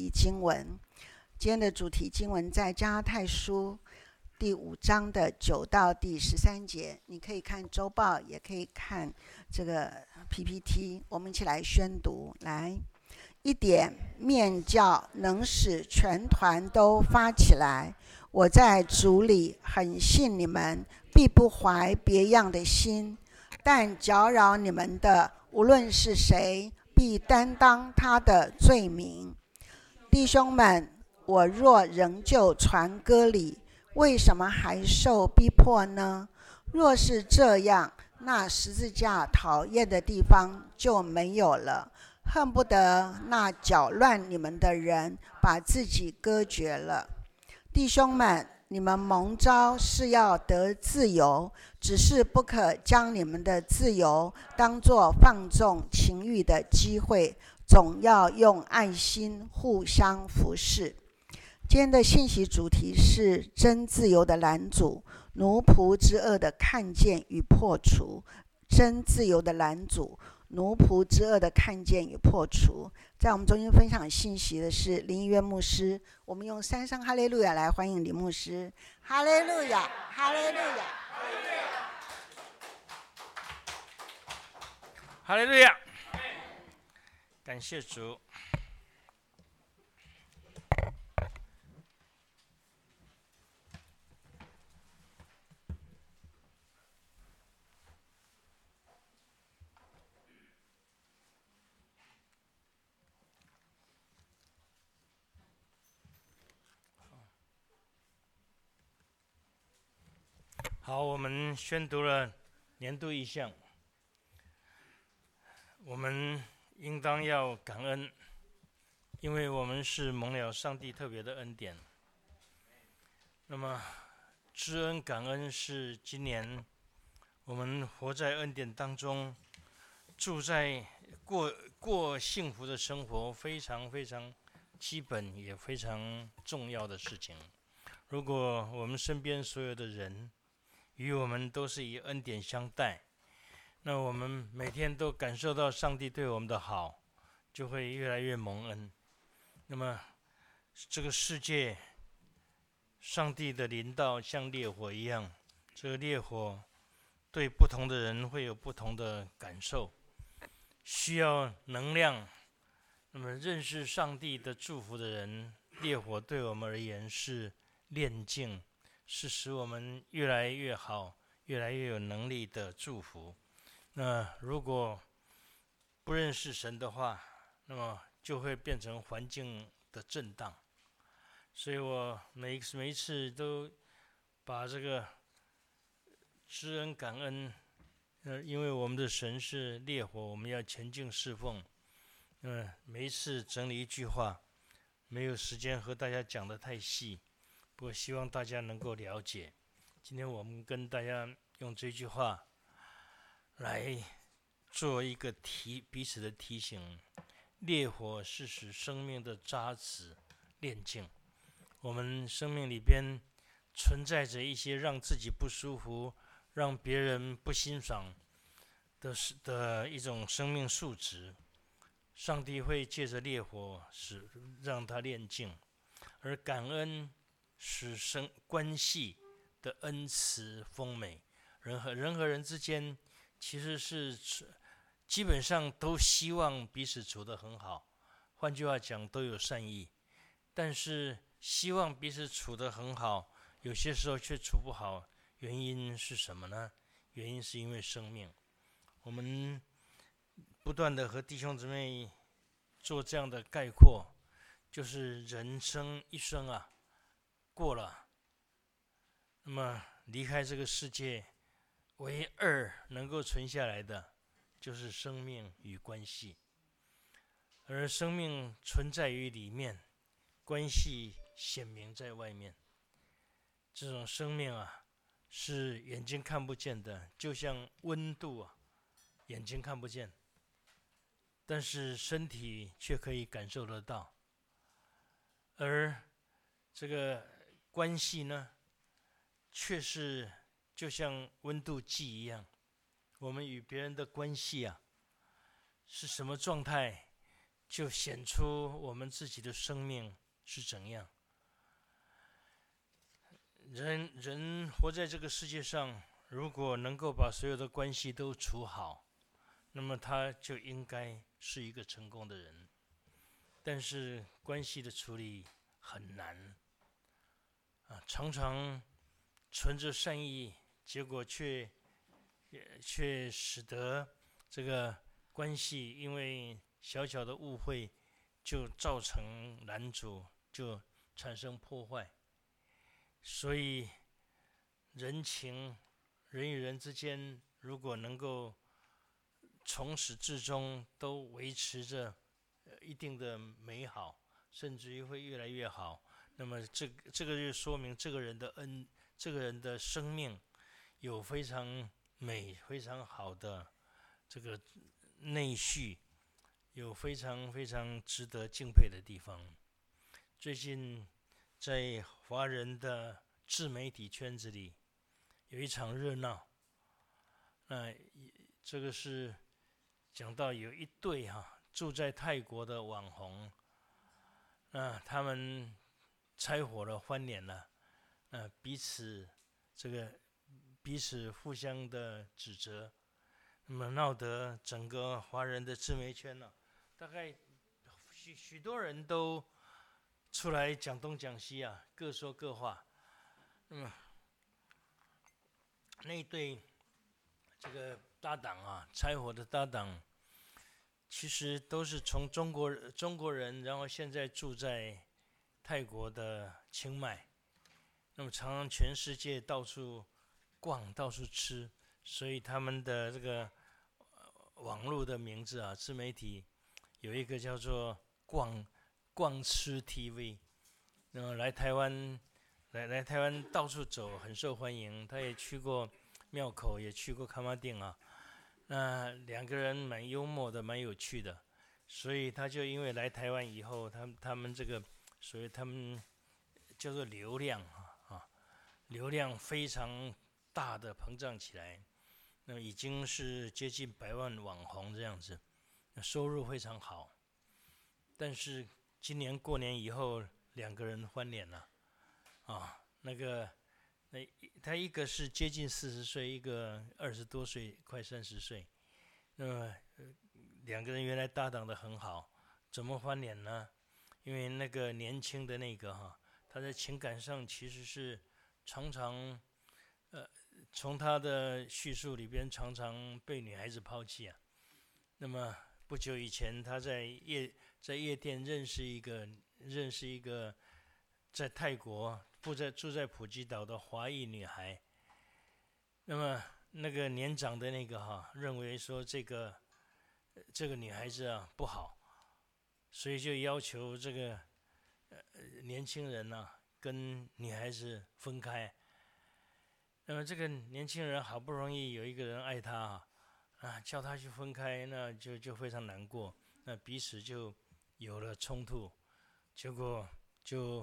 题经文。今天的主题经文在加拉太书第5章的9到第13节，你可以看周报，也可以看这个 PPT， 我们一起来宣读。来，一点面教能使全团都发起来。我在主里很信你们，必不怀别样的心，但搅扰你们的，无论是谁，必担当他的罪名。弟兄们，我若仍旧传割礼，为什么还受逼迫呢？若是这样，那十字架讨厌的地方就没有了，恨不得那搅乱你们的人把自己割绝了。弟兄们，你们蒙召是要得自由，只是不可将你们的自由当作放纵情欲的机会，总要用爱心互相服侍。今天的信息主题是真自由的拦阻，奴仆之恶的看见与破除。真自由的拦阻，奴仆之恶的看见与破除。在我们中间分享信息的是林一渊牧师，我们用3声哈利路亚来欢迎林牧师。哈利路亚，哈利路亚， 哈利路亚，感谢主。好，我们宣读了年度意向，我们应当要感恩，因为我们是蒙了上帝特别的恩典。那么知恩感恩是今年我们活在恩典当中，住在过幸福的生活，非常非常基本也非常重要的事情。如果我们身边所有的人与我们都是以恩典相待，那我们每天都感受到上帝对我们的好，就会越来越蒙恩。那么这个世界，上帝的临到像烈火一样，这个烈火对不同的人会有不同的感受，需要能量。那么认识上帝的祝福的人，烈火对我们而言是炼净，是使我们越来越好，越来越有能力的祝福。那如果不认识神的话，那么就会变成环境的震荡。所以我每一次都把这个知恩感恩，因为我们的神是烈火，我们要前进侍奉。每一次整理一句话，没有时间和大家讲得太细，不过希望大家能够了解。今天我们跟大家用这句话来做一个彼此的提醒：烈火是使生命的渣滓炼净。我们生命里边存在着一些让自己不舒服、让别人不欣赏的一种生命素质，上帝会借着烈火让它炼净，而感恩使关系的恩慈丰美。人和人之间其实是基本上都希望彼此处得很好，换句话讲都有善意，但是希望彼此处得很好，有些时候却处不好，原因是什么呢？原因是因为生命。我们不断的和弟兄姊妹做这样的概括，就是人生一生过了，那么离开这个世界，唯二能够存下来的就是生命与关系，而生命存在于里面，关系显明在外面。这种生命是眼睛看不见的，就像温度眼睛看不见，但是身体却可以感受得到。而这个关系呢，却是就像温度计一样，我们与别人的关系是什么状态， 就显出我们自己的生命是怎样。人活在这个世界上，如果能够把所有的关系都处好，那么他就应该是一个成功的人。但是关系的处理很难常常存着善意，结果却使得这个关系因为小小的误会就造成拦阻，就产生破坏。所以人与人之间如果能够从始至终都维持着一定的美好，甚至于会越来越好，那么这个就说明这个人的生命有非常美非常好的这个内序，有非常非常值得敬佩的地方。最近在华人的自媒体圈子里有一场热闹，这个是讲到有一对住在泰国的网红，他们拆伙了，翻脸了，彼此互相的指责，那么闹得整个华人的自媒圈大概许多人都出来讲东讲西各说各话。那么那一对这个搭档拆伙的搭档，其实都是从中国人，然后现在住在泰国的清迈，那么常常全世界到处逛，到处吃，所以他们的这个网络的名字自媒体有一个叫做逛吃 TV， 那么来台湾到处走，很受欢迎。他也去过庙口，也去过卡马丁那两个人蛮幽默的，蛮有趣的，所以他就因为来台湾以后，他们这个，所以他们叫做流量流量非常大的膨胀起来，那已经是接近100万网红这样子，收入非常好。但是今年过年以后，两个人翻脸了他一个是接近40岁，一个20多岁，快30岁。那么两个人原来搭档的很好，怎么翻脸呢？因为那个年轻的那个他在情感上其实是常常从他的叙述里边常常被女孩子抛弃那么不久以前，他在夜店认识一个在泰国住在普吉岛的华裔女孩。那么那个年长的那个认为说这个女孩子不好，所以就要求这个年轻人跟女孩子分开。那么这个年轻人好不容易有一个人爱他叫他去分开，那就非常难过，那彼此就有了冲突，结果就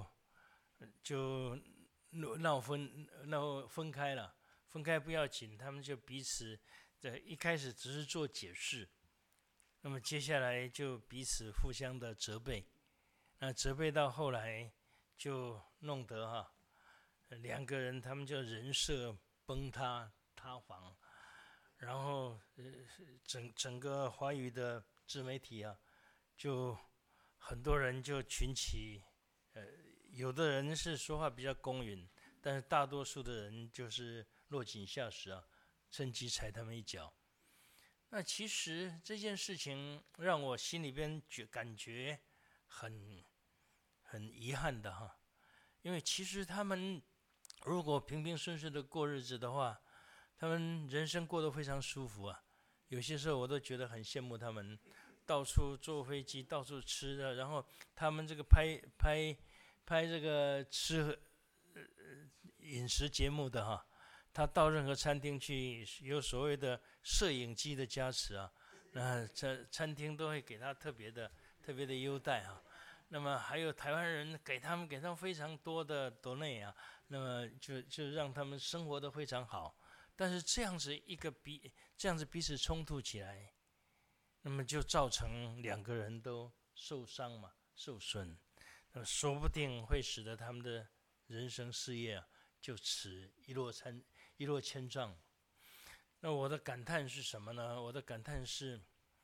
闹分开了。分开不要紧，他们就彼此一开始只是做解释，那么接下来就彼此互相的责备，那责备到后来就弄得两个人他们就人设崩塌房，然后整个华语的自媒体就很多人就群起，有的人是说话比较公允，但是大多数的人就是落井下石趁机踩他们一脚。那其实这件事情让我心里边感觉很遗憾的因为其实他们如果平平顺顺的过日子的话，他们人生过得非常舒服有些时候我都觉得很羡慕他们，到处坐飞机，到处吃的，然后他们这个拍这个吃饮食节目的他到任何餐厅去，有所谓的摄影机的加持那餐厅都会给他特别的优待那么还有台湾人给他们非常多的donate那么就让他们生活得非常好。但是这样子彼此冲突起来，那么就造成两个人都受伤嘛，受损，说不定会使得他们的人生事业就此一落千丈。那我的感叹是什么呢？我的感叹是，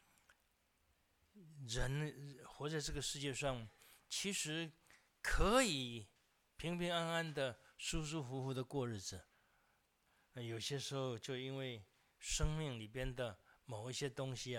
人活在这个世界上，其实可以平平安安的、舒舒服服的过日子。有些时候就因为生命里边的某一些东西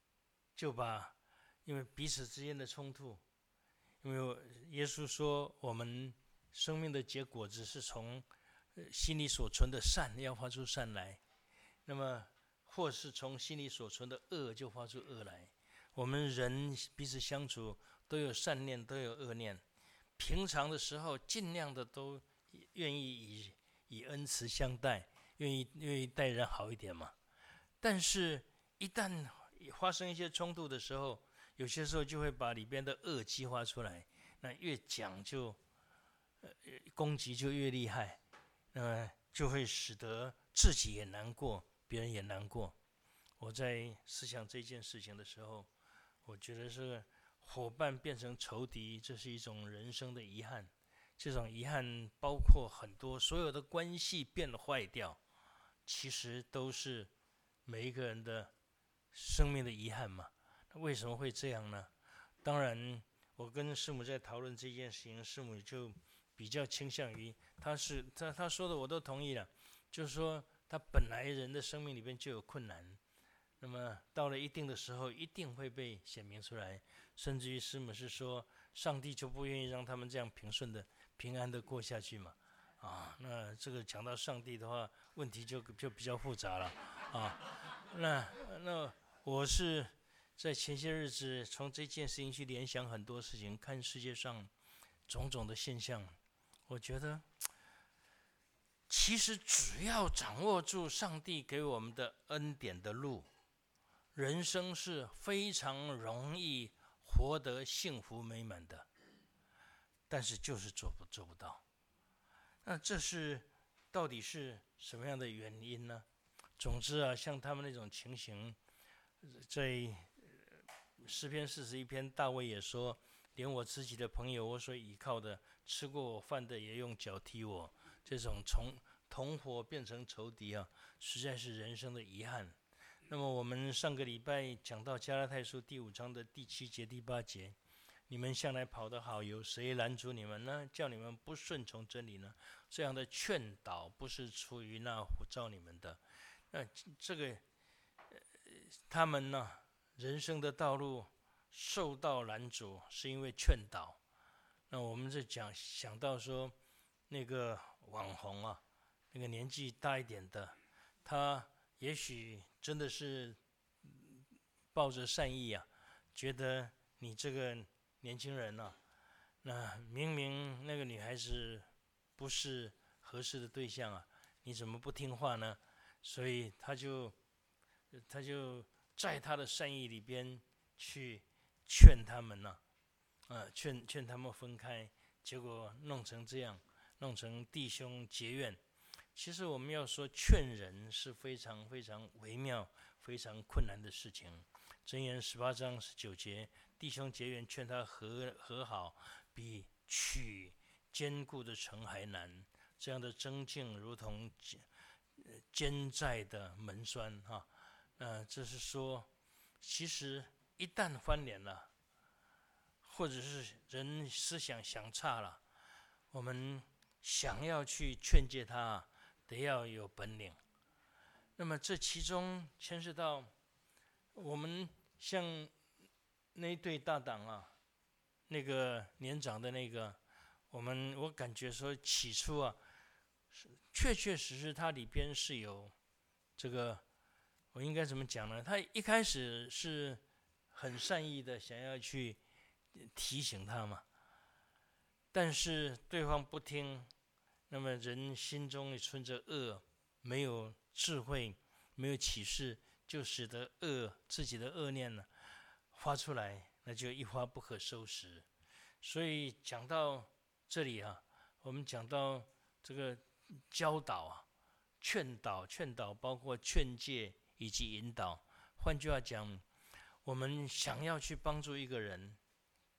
因为彼此之间的冲突，因为耶稣说我们生命的结果子是从心里所存的善要发出善来，那么或是从心里所存的恶就发出恶来。我们人彼此相处都有善念，都有恶念，平常的时候尽量的都愿意以恩慈相待，愿意待人好一点嘛。但是一旦发生一些冲突的时候，有些时候就会把里边的恶激发出来，那越讲就攻击就越厉害，就会使得自己也难过，别人也难过。我在思想这件事情的时候，我觉得是伙伴变成仇敌，这是一种人生的遗憾。这种遗憾包括很多，所有的关系变得坏掉，其实都是每一个人的生命的遗憾嘛。那为什么会这样呢？当然，我跟师母在讨论这件事情，师母就比较倾向于他说的我都同意了，就是说他本来人的生命里边就有困难，那么到了一定的时候一定会被显明出来，甚至于师母是说上帝就不愿意让他们这样平安的过下去嘛。那这个讲到上帝的话，问题就比较复杂了那我是在前些日子从这件事情去联想很多事情，看世界上种种的现象，我觉得其实只要掌握住上帝给我们的恩典的路，人生是非常容易活得幸福美满的，但是就是做不到。那这是到底是什么样的原因呢？总之像他们那种情形，在诗篇41篇，大卫也说，连我自己的朋友，我所依靠的，吃过我饭的也用脚踢我，这种从同伙变成仇敌实在是人生的遗憾。那么我们上个礼拜讲到加拉太书第5章的第7节、第8节，你们向来跑得好，有谁拦阻你们呢？叫你们不顺从真理呢？这样的劝导不是出于那呼召你们的。这个他们人生的道路受到拦阻，是因为劝导。那我们想到说，那个网红那个年纪大一点的，他也许真的是抱着善意觉得你这个年轻人那明明那个女孩子不是合适的对象你怎么不听话呢？所以他就在他的善意里边去劝他们劝他们分开，结果弄成这样，弄成弟兄结怨。其实我们要说劝人是非常非常微妙、非常困难的事情。箴言18章19节，弟兄结怨，劝他和好，比取坚固的城还难。这样的争竞如同坚寨的门栓这是说，其实一旦翻脸了，或者是人思想想差了，我们想要去劝诫他得要有本领。那么这其中牵涉到我们像那一对大党那个年长的那个，我感觉说起初确实它里边是有这个，我应该怎么讲呢？他一开始是很善意的想要去提醒他嘛，但是对方不听，那么人心中也存着恶，没有智慧，没有启示，就使得自己的恶念发出来，那就一发不可收拾。所以讲到这里我们讲到这个教导劝导包括劝诫以及引导。换句话讲，我们想要去帮助一个人，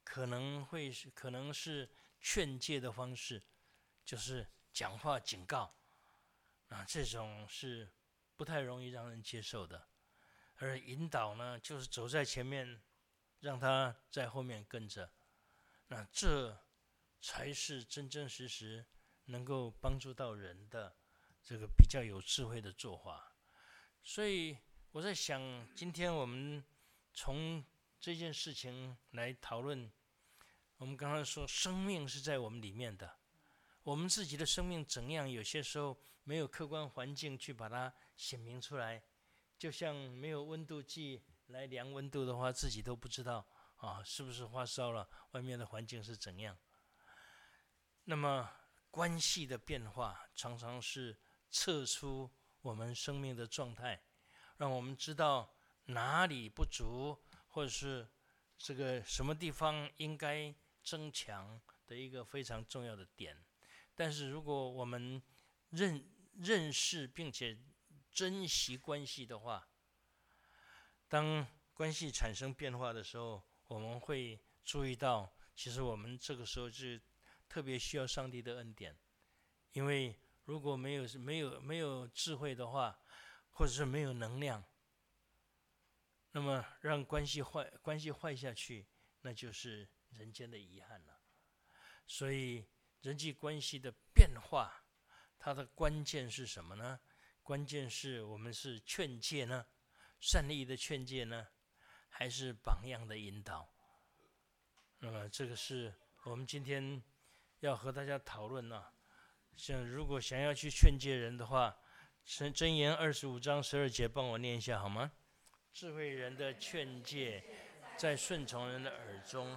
可能是劝诫的方式，就是讲话警告，这种是不太容易让人接受的。而引导呢，就是走在前面，让他在后面跟着，那这才是真真实实能够帮助到人的这个比较有智慧的做法。所以我在想，今天我们从这件事情来讨论，我们刚刚说生命是在我们里面的，我们自己的生命怎样，有些时候没有客观环境去把它显明出来，就像没有温度计来量温度的话，自己都不知道是不是发烧了，外面的环境是怎样。那么关系的变化常常是测出我们生命的状态，让我们知道哪里不足，或者是这个什么地方应该增强的一个非常重要的点。但是如果我们认识并且珍惜关系的话，当关系产生变化的时候，我们会注意到，其实我们这个时候是特别需要上帝的恩典。因为如果没有智慧的话，或者是没有能量，那么让关系坏下去，那就是人间的遗憾了。所以人际关系的变化，它的关键是什么呢？关键是我们是劝诫呢，善意的劝诫呢，还是榜样的引导？那么这个是我们今天要和大家讨论呢。如果想要去劝诫人的话，箴言25章12节帮我念一下好吗？智慧人的劝诫在顺从人的耳中。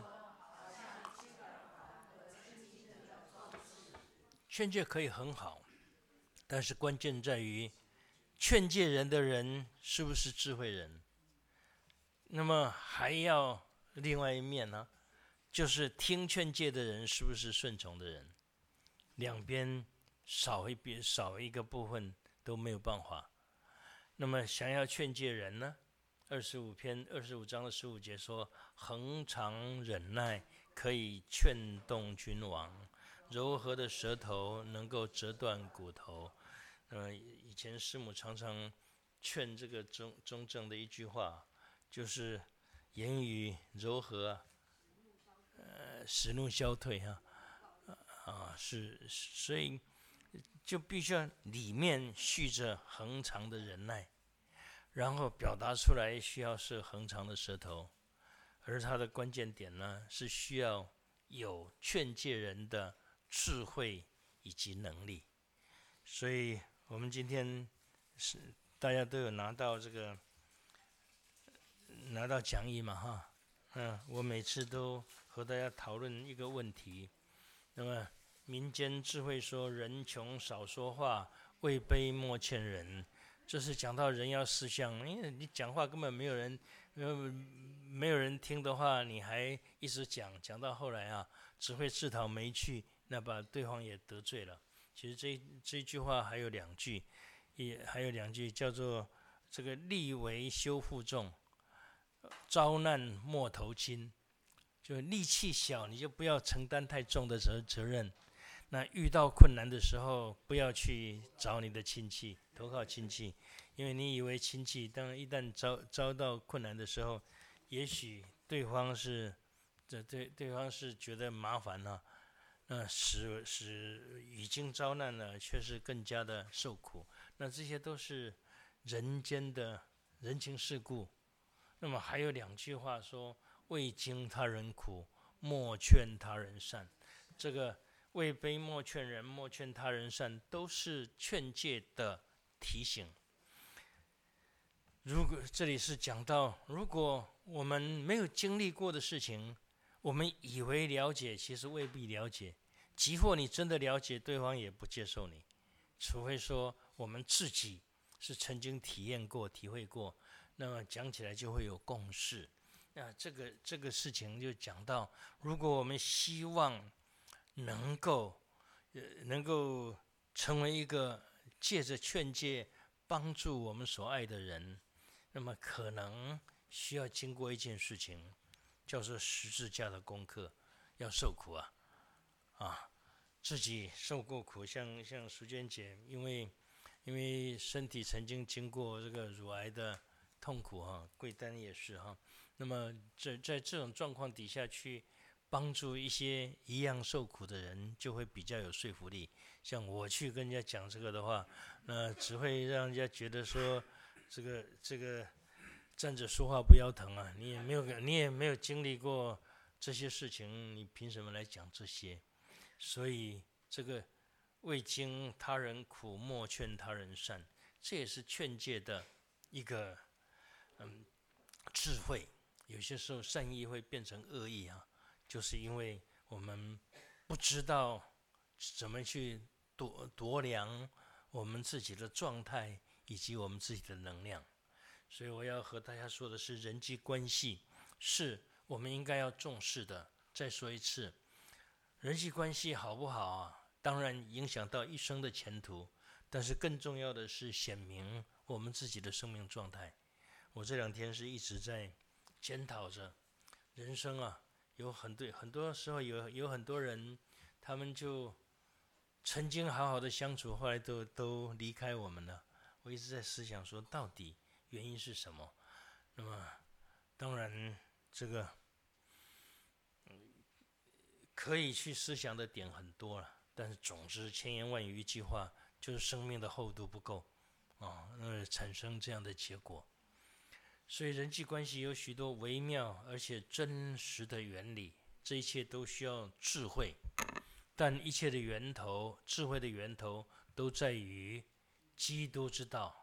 劝诫可以很好，但是关键在于劝诫人的人是不是智慧人。那么还要另外一面呢，就是听劝诫的人是不是顺从的人。两边少一个部分都没有办法。那么想要劝诫人呢，25章的15节说，恒常忍耐可以劝动君王，柔和的舌头能够折断骨头。以前师母常常劝这个中正的一句话，就是言语柔和，使怒消退所以就必须要里面蓄着恒长的忍耐，然后表达出来需要是恒长的舌头。而它的关键点呢，是需要有劝诫人的智慧以及能力。所以我们今天是大家都有拿到讲义嘛我每次都和大家讨论一个问题。那么民间智慧说，人穷少说话，位卑莫劝人。这是讲到人要识相，因为你讲话根本没有人听的话，你还一直讲到后来只会自讨没趣，那把对方也得罪了。其实这句话还有两句叫做这个力为修负重，遭难莫头轻。就力气小，你就不要承担太重的责任。那遇到困难的时候，不要去找你的亲戚，投靠亲戚，因为你以为亲戚，当一旦遭到困难的时候，也许对方是觉得麻烦了，使已经遭难了，却是更加的受苦。那这些都是人间的人情世故。那么还有两句话说，未经他人苦，莫劝他人善。这个位卑莫劝人，莫劝他人善，都是劝诫的提醒。如果这里是讲到，如果我们没有经历过的事情，我们以为了解，其实未必了解。即或你真的了解，对方也不接受你，除非说我们自己是曾经体验过、体会过，那么讲起来就会有共识。那这个事情就讲到，如果我们希望能够成为一个借着劝诫帮助我们所爱的人，那么可能需要经过一件事情， 叫做十字架的功课，要受苦自己受过苦，像淑娟姐，因为身体曾经经过这个乳癌的痛苦贵丹也是那么在这种状况底下去帮助一些一样受苦的人，就会比较有说服力。像我去跟人家讲这个的话，那只会让人家觉得说，这个站着说话不腰疼你也没有经历过这些事情，你凭什么来讲这些？所以这个未经他人苦，莫劝他人善，这也是劝诫的一个智慧。有些时候善意会变成恶意就是因为我们不知道怎么去度量我们自己的状态以及我们自己的能量。所以我要和大家说的是，人际关系是我们应该要重视的。再说一次，人际关系好不好当然影响到一生的前途，但是更重要的是显明我们自己的生命状态。我这2天是一直在检讨着人生有很多时候有很多人，他们就曾经好好的相处，后来都离开我们了。我一直在思想说，到底原因是什么？那么当然这个可以去思想的点很多了，但是总之千言万语一句话，就是生命的厚度不够产生这样的结果。所以人际关系有许多微妙而且真实的原理，这一切都需要智慧，但一切的源头，智慧的源头都在于基督之道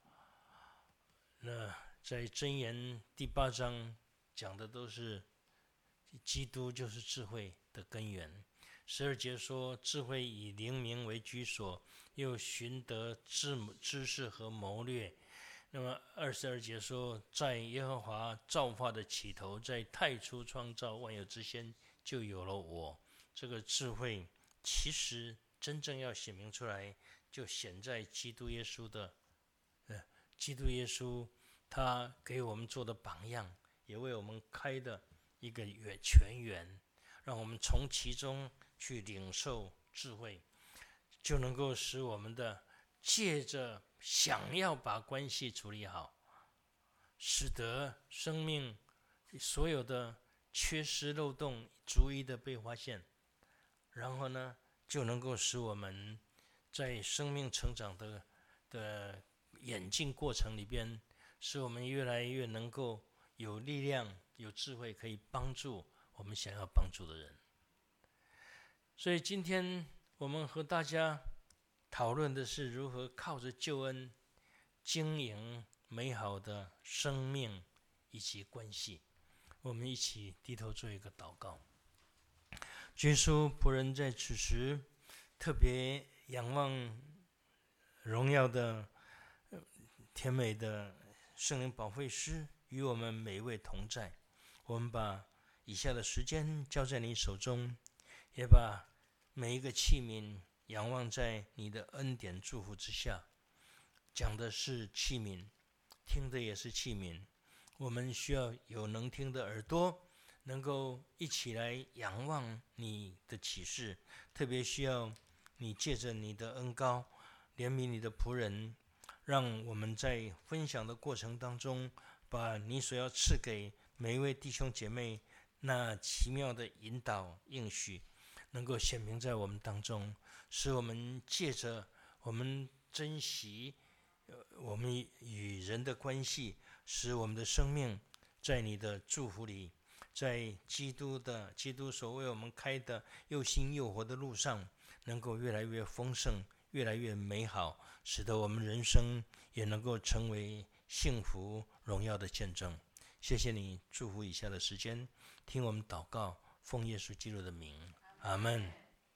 那在箴言第8章讲的都是基督就是智慧的根源。12节说，智慧以灵明为居所，又寻得知识和谋略。那么22节说，在耶和华造化的起头，在太初创造万有之先，就有了我。这个智慧其实真正要显明出来，就显在基督耶稣基督耶稣他给我们做的榜样，也为我们开的一个泉源，让我们从其中去领受智慧，就能够使我们的借着想要把关系处理好，使得生命所有的缺失漏洞逐一的被发现，然后呢，就能够使我们在生命成长的演进过程里边，使我们越来越能够有力量、有智慧，可以帮助我们想要帮助的人。所以今天我们和大家讨论的是如何靠着救恩经营美好的生命以及关系。我们一起低头做一个祷告。主耶稣，仆人在此时特别仰望荣耀的甜美的圣灵保惠师与我们每一位同在。我们把以下的时间交在你手中，也把每一个器皿仰望在你的恩典祝福之下。讲的是器皿，听的也是器皿。我们需要有能听的耳朵，能够一起来仰望你的启示，特别需要你借着你的恩膏怜悯你的仆人，让我们在分享的过程当中，把你所要赐给每一位弟兄姐妹那奇妙的引导应许，能够显明在我们当中，使我们借着我们珍惜我们与人的关系，使我们的生命在你的祝福里，在基督所为我们开的又新又活的路上，能够越来越丰盛，越来越美好，使得我们人生也能够成为幸福荣耀的见证。谢谢你祝福以下的时间，听我们祷告，奉耶稣基督的名，阿们。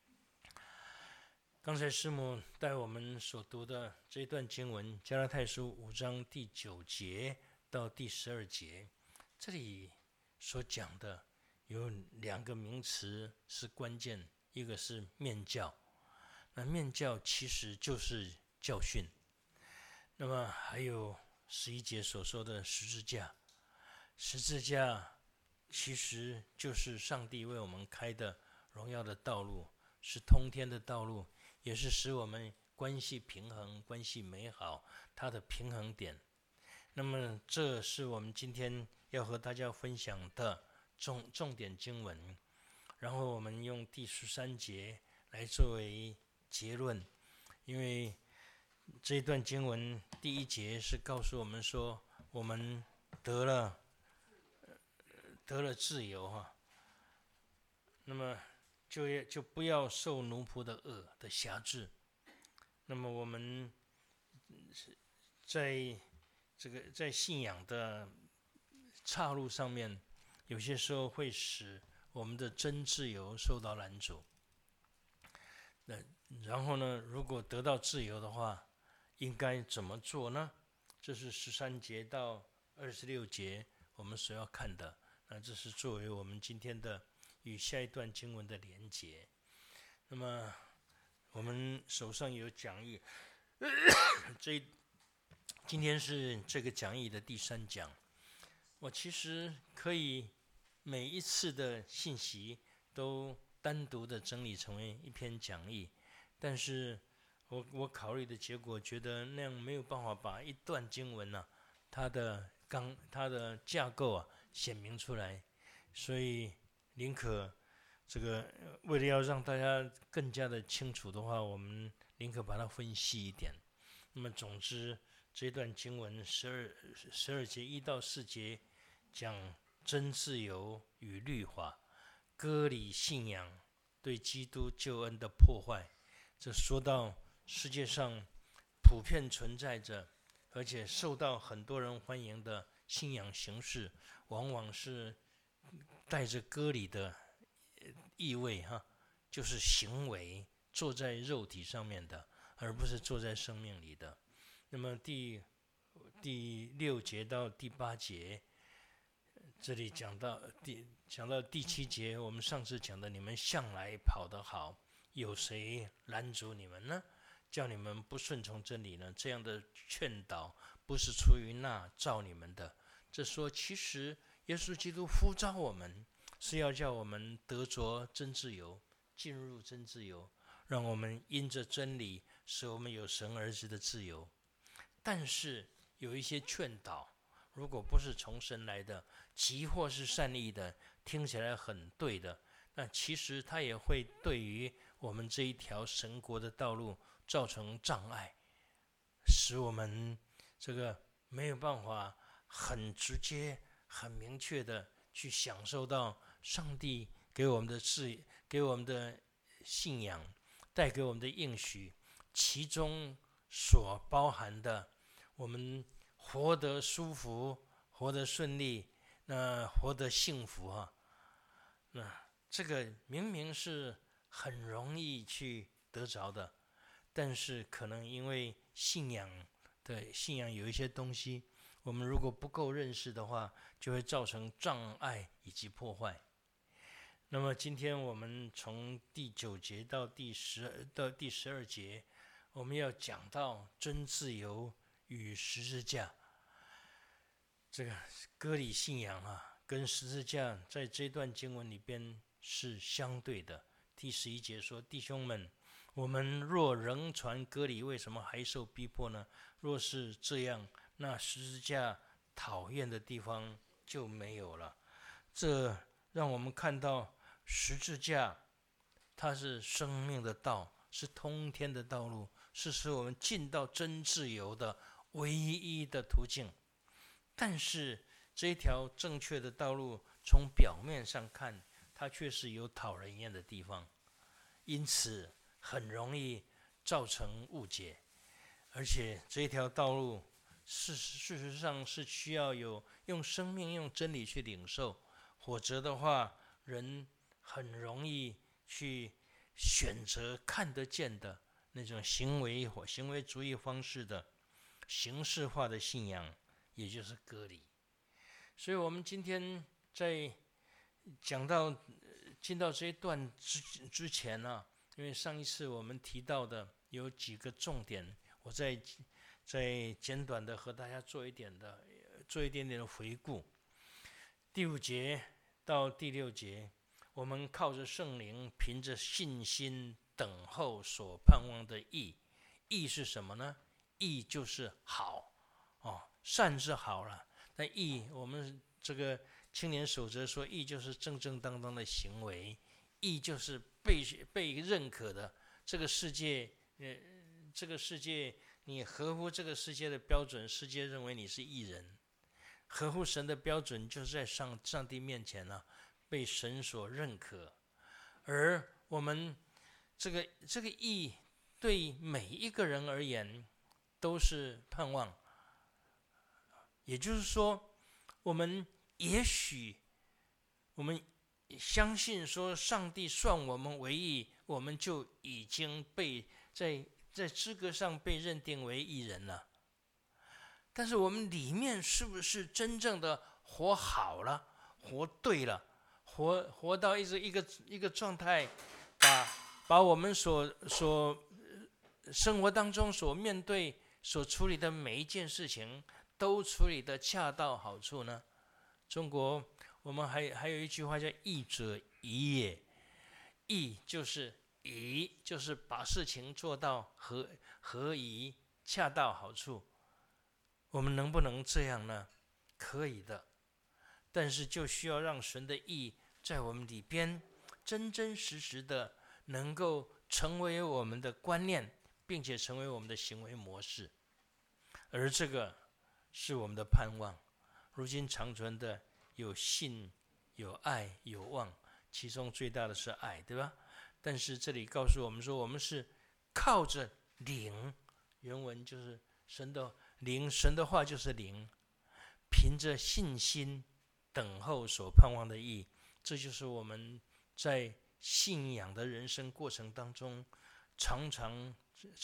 刚才师母带我们所读的这一段经文，加拉太书5章第9节到第12节，这里所讲的有2个名词是关键，一个是面教，那面教其实就是教训。那么还有11节所说的十字架，十字架其实就是上帝为我们开的荣耀的道路，是通天的道路，也是使我们关系平衡、关系美好它的平衡点。那么这是我们今天要和大家分享的重点经文，然后我们用第13节来作为结论，因为这一段经文第1节是告诉我们说，我们得了自由哈，那么就不要受奴仆的恶的辖制。那么我们在信仰的岔路上面，有些时候会使我们的真自由受到拦阻。然后呢，如果得到自由的话，应该怎么做呢？这是13节到26节我们所要看的。那这是作为我们今天的与下一段经文的连结。那么我们手上有讲义，今天是这个讲义的第3讲。我其实可以每一次的信息都单独的整理成为一篇讲义，但是我考虑的结果，觉得那样没有办法把一段经文它的架构显明出来，所以宁可这个为了要让大家更加的清楚的话，我们宁可把它分析一点。那么总之，这段经文12节1到4节讲真自由与律法，割礼信仰对基督救恩的破坏。这说到世界上普遍存在着，而且受到很多人欢迎的信仰形式，往往是带着割礼的意味就是行为坐在肉体上面的，而不是坐在生命里的。那么第6节到第8节，这里讲到第7节，我们上次讲的，你们向来跑得好，有谁拦阻你们呢？叫你们不顺从真理呢？这样的劝导不是出于那造你们的。这说其实耶稣基督呼召我们，是要叫我们得着真自由，进入真自由，让我们因着真理，使我们有神儿子的自由。但是有一些劝导，如果不是从神来的，即或是善意的，听起来很对的，那其实它也会对于我们这一条神国的道路造成障碍，使我们这个没有办法很直接、很明确的去享受到上帝给我们的信仰，带给我们的应许，其中所包含的，我们活得舒服，活得顺利，活得幸福那这个明明是很容易去得着的，但是可能因为信仰有一些东西，我们如果不够认识的话，就会造成障碍以及破坏。那么今天我们从第9节到第12节，我们要讲到真自由与十字架。这个割礼信仰跟十字架在这段经文里边是相对的。第11节说：弟兄们，我们若仍传割礼，为什么还受逼迫呢？若是这样，那十字架讨厌的地方就没有了。这让我们看到十字架它是生命的道，是通天的道路，是使我们进到真自由的唯一的途径。但是这一条正确的道路，从表面上看，它却是有讨人厌的地方，因此很容易造成误解。而且这一条道路事实上是需要用生命、用真理去领受，否则的话，人很容易去选择看得见的那种行为主义方式的形式化的信仰，也就是割礼。所以我们今天在进到这一段之前因为上一次我们提到的有几个重点，我再简短的和大家做一点点的回顾。第5节到第6节，我们靠着圣灵，凭着信心等候所盼望的义。义是什么呢？义就是好善是好了。但义，我们这个青年守则说，义就是正正当当的行为，义就是被认可的。这个世界，你合乎这个世界的标准，世界认为你是义人。合乎神的标准，就是在上帝面前被神所认可。而我们这个义，对每一个人而言都是盼望。也就是说，我们相信说，上帝算我们为义，我们就已经被在资格上被认定为义人了。但是我们里面是不是真正的活好了，活对了，活到一个状态，把我们所生活当中所面对所处理的每一件事情都处理得恰到好处呢？中国我们还有一句话叫义者宜也。义就是把事情做到合宜，恰到好处。我们能不能这样呢？可以的，但是就需要让神的义在我们里边真真实实的能够成为我们的观念，并且成为我们的行为模式。而这个是我们的盼望。如今长存的有信、有爱、有望，其中最大的是爱，对吧？但是这里告诉我们说，我们是靠着灵，原文就是神的灵，神的话就是灵，凭着信心等候所盼望的义。这就是我们在信仰的人生过程当中常常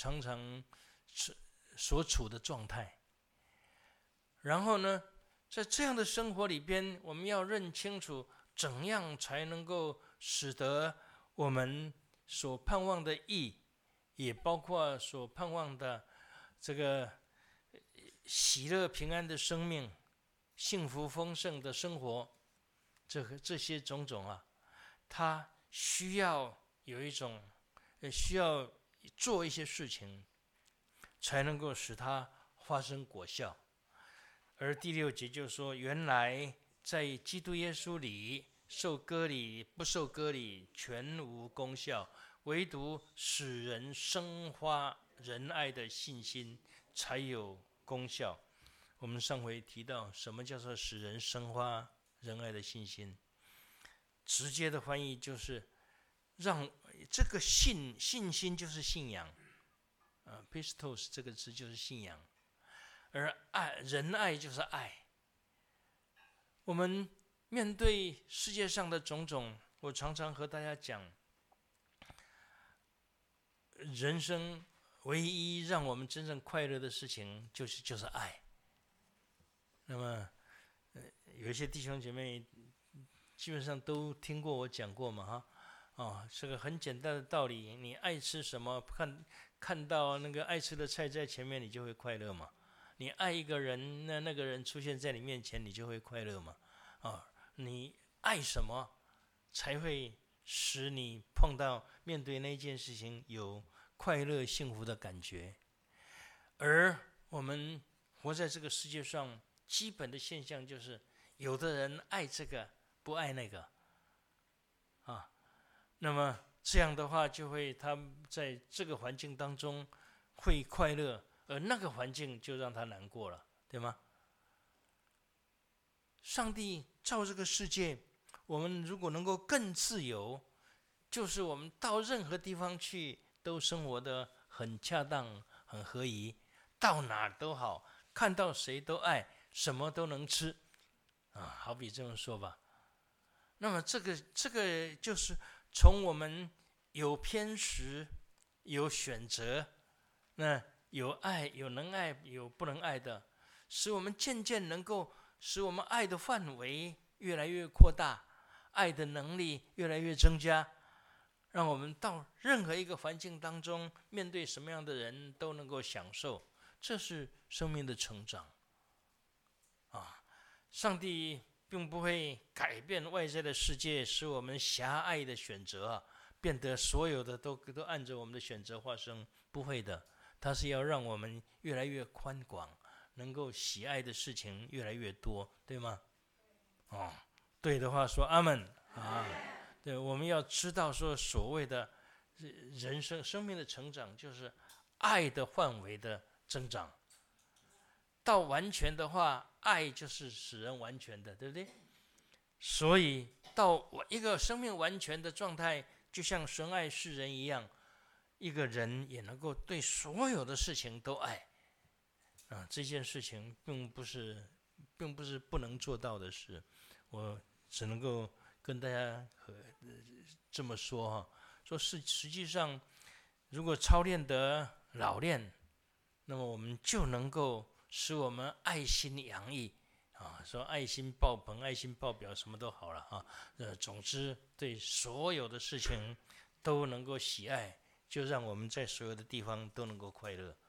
所处的状态。然后呢，在这样的生活里边，我们要认清楚怎样才能够使得我们所盼望的义，也包括所盼望的这个喜乐平安的生命，幸福丰盛的生活，这些种种它需要有一种需要做一些事情，才能够使它发生果效。而第6节就说，原来在基督耶稣里受割礼不受割礼全无功效，唯独使人生发仁爱的信心才有功效。我们上回提到，什么叫做使人生发仁爱的信心？直接的翻译就是让这个信心就是信仰，pistos 这个字就是信仰，而仁爱就是爱。我们面对世界上的种种，我常常和大家讲，人生唯一让我们真正快乐的事情就是爱。那么有一些弟兄姐妹基本上都听过我讲过嘛这个很简单的道理，你爱吃什么，看到那个爱吃的菜在前面，你就会快乐嘛。你爱一个人，那个人出现在你面前，你就会快乐嘛。你爱什么，才会使你面对那件事情有快乐幸福的感觉。而我们活在这个世界上，基本的现象就是，有的人爱这个不爱那个那么这样的话，就会他在这个环境当中会快乐，而那个环境就让他难过了，对吗？上帝造这个世界，我们如果能够更自由，就是我们到任何地方去都生活得很恰当很合宜，到哪都好，看到谁都爱，什么都能吃好比这么说吧。那么这个就是从我们有偏食有选择，那有爱有能爱有不能爱的，使我们渐渐能够使我们爱的范围越来越扩大，爱的能力越来越增加，让我们到任何一个环境当中，面对什么样的人都能够享受，这是生命的成长上帝并不会改变外在的世界，使我们狭隘的选择变得所有的都按着我们的选择发生，不会的。它是要让我们越来越宽广，能够喜爱的事情越来越多，对吗？对的话说阿们啊。对，我们要知道说，所谓的人生命的成长，就是爱的范围的增长。到完全的话，爱就是使人完全的，对不对？所以到一个生命完全的状态，就像神爱世人一样，一个人也能够对所有的事情都爱这件事情并不是不能做到的事，我只能够跟大家这么说说实际上，如果操练得老练，那么我们就能够使我们爱心洋溢说爱心爆棚、爱心爆表，什么都好了总之对所有的事情都能够喜爱，就让我们在所有的地方都能够快乐。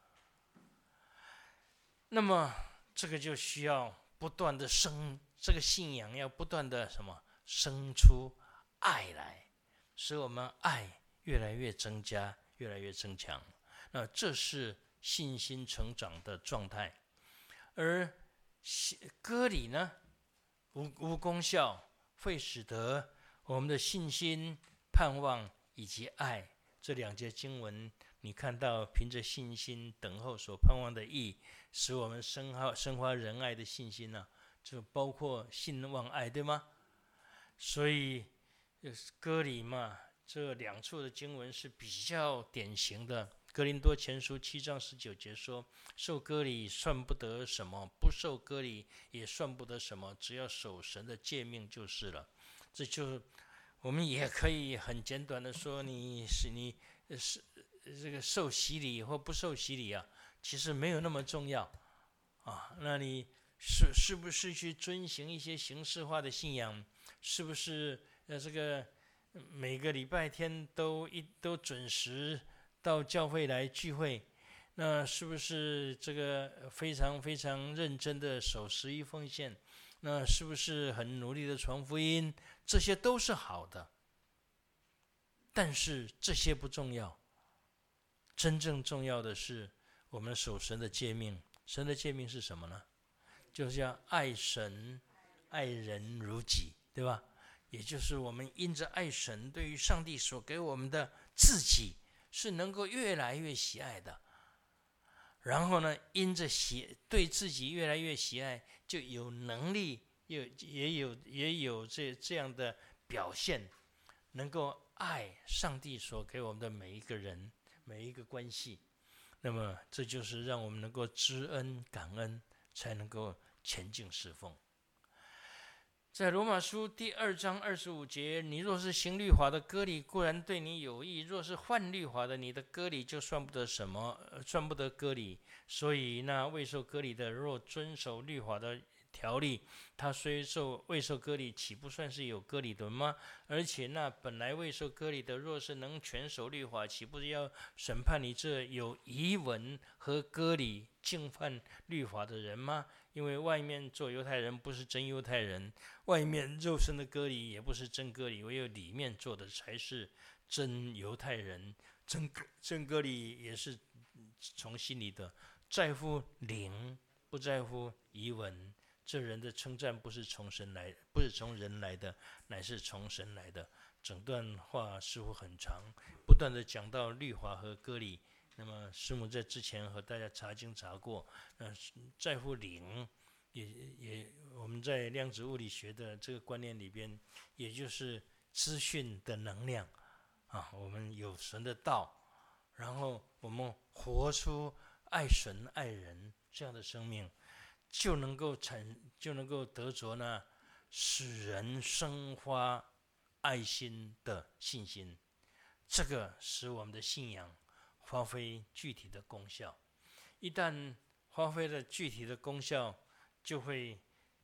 那么这个就需要不断的这个信仰要不断的生出爱来，使我们爱越来越增加，越来越增强。那这是信心成长的状态。而割礼呢，无功效，会使得我们的信心、盼望以及爱这两节经文，你看到凭着信心等候所盼望的义，使我们生发仁爱的信心就包括信望爱，对吗？所以割礼嘛，这两处的经文是比较典型的。哥林多前书7章19节说，受割礼算不得什么，不受割礼也算不得什么，只要守神的诫命就是了。这就我们也可以很简短的说，你这个受洗礼或不受洗礼其实没有那么重要那你是不是去遵行一些形式化的信仰？是不是这个每个礼拜天都准时到教会来聚会？那是不是这个非常非常认真的守11奉献？那是不是很努力的传福音？这些都是好的，但是这些不重要。真正重要的是我们守神的诫命。神的诫命是什么呢？就是要爱神爱人如己，对吧？也就是我们因着爱神，对于上帝所给我们的自己是能够越来越喜爱的。然后呢，因着对自己越来越喜爱，就有能力也有这样的表现，能够爱上帝所给我们的每一个人、每一个关系。那么这就是让我们能够知恩感恩，才能够前进侍奉。在罗马书第2章25节，你若是行律法的，割礼固然对你有益；若是犯律法的，你的割礼就算不得什么，算不得割礼。所以那未受割礼的，若遵守律法的条例，他虽未受割礼，岂不算是有割礼的吗？而且那本来未受割礼的，若是能全守律法，岂不是要审判你这有遗文和割礼敬犯律法的人吗？因为外面做犹太人不是真犹太人，外面肉身的割礼也不是真割礼，唯有里面做的才是真犹太人。真割礼也是从心里的，在乎灵，不在乎遗文。这人的称赞不是从人来的，乃是从神来的。整段话似乎很长，不断的讲到律法和割礼。那么师母在之前和大家查经查过，在乎灵，也我们在量子物理学的这个观念里边，也就是资讯的能量我们有神的道，然后我们活出爱神爱人这样的生命，就能够得着呢使人生发爱心的信心。这个使我们的信仰发挥具体的功效。一旦发挥了具体的功效，就会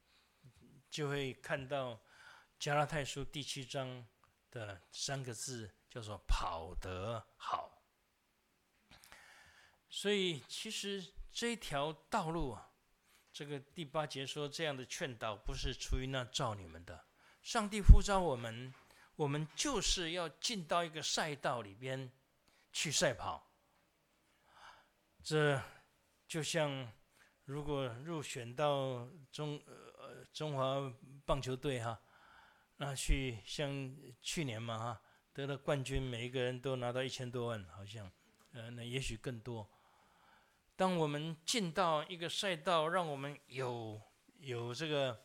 看到加拉太书第7章的3个字，叫做跑得好。所以其实这条道路这个第8节说，这样的劝导不是出于那召你们的。上帝呼召我们，我们就是要进到一个赛道里边去赛跑。这就像如果入选到中华棒球队哈，那像去年嘛哈，得了冠军，每一个人都拿到1000多万，好像，那也许更多。当我们进到一个赛道，让我们有这个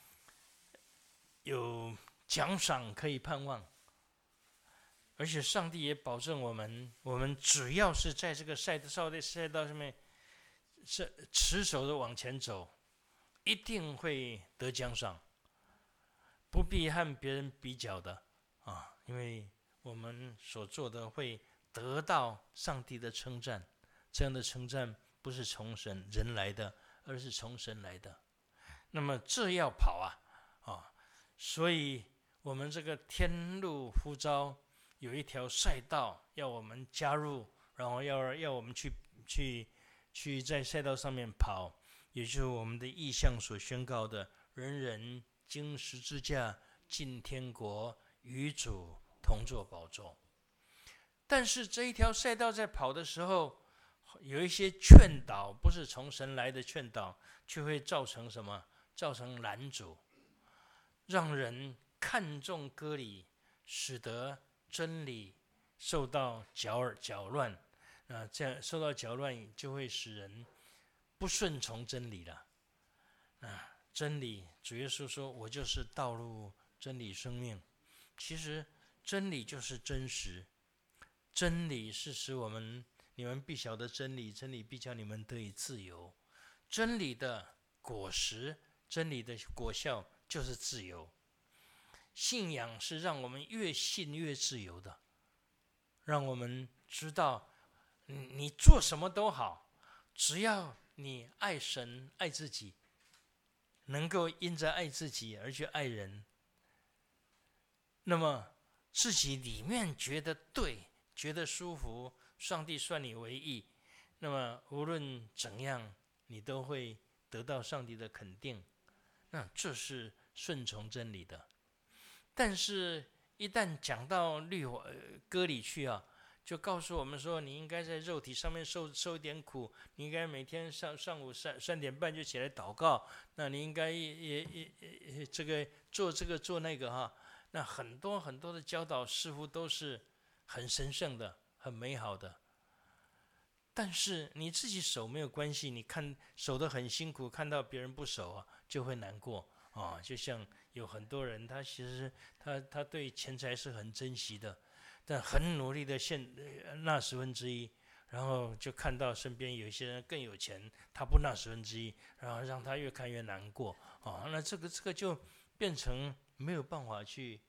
有奖赏可以盼望，而且上帝也保证我们只要是在这个赛道上面是持守的往前走，一定会得奖赏，不必和别人比较的啊，因为我们所做的会得到上帝的称赞。这样的称赞不是从人来的，而是从神来的。那么这要跑啊，所以我们这个天路呼召有一条赛道要我们加入，然后要我们去在赛道上面跑，也就是我们的意象所宣告的：人人经十字架进天国，与主同坐宝座。但是这一条赛道在跑的时候，有一些劝导不是从神来的劝导，却会造成什么？造成拦阻，让人看重割礼，使得真理受到搅乱。这样受到搅乱，就会使人不顺从真理了。真理，主耶稣说：“我就是道路、真理、生命。”其实真理就是真实，真理是使你们必晓得真理，真理必叫你们得以自由。真理的果实，真理的果效就是自由。信仰是让我们越信越自由的，让我们知道你做什么都好，只要你爱神爱自己，能够因着爱自己而去爱人，那么自己里面觉得对，觉得舒服，上帝算你为义，那么无论怎样，你都会得到上帝的肯定。那这是顺从真理的。但是一旦讲到割礼去就告诉我们说，你应该在肉体上面受一点苦，你应该每天上午3点半就起来祷告，那你应该这个做那个那很多很多的教导似乎都是很神圣的，很美好的。但是你自己守没有关系，你看守得很辛苦，看到别人不守就会难过就像有很多人，他其实他对钱财是很珍惜的，但很努力的纳1/10，然后就看到身边有一些人更有钱，他不纳1/10，然后让他越看越难过那这个就变成没有办法去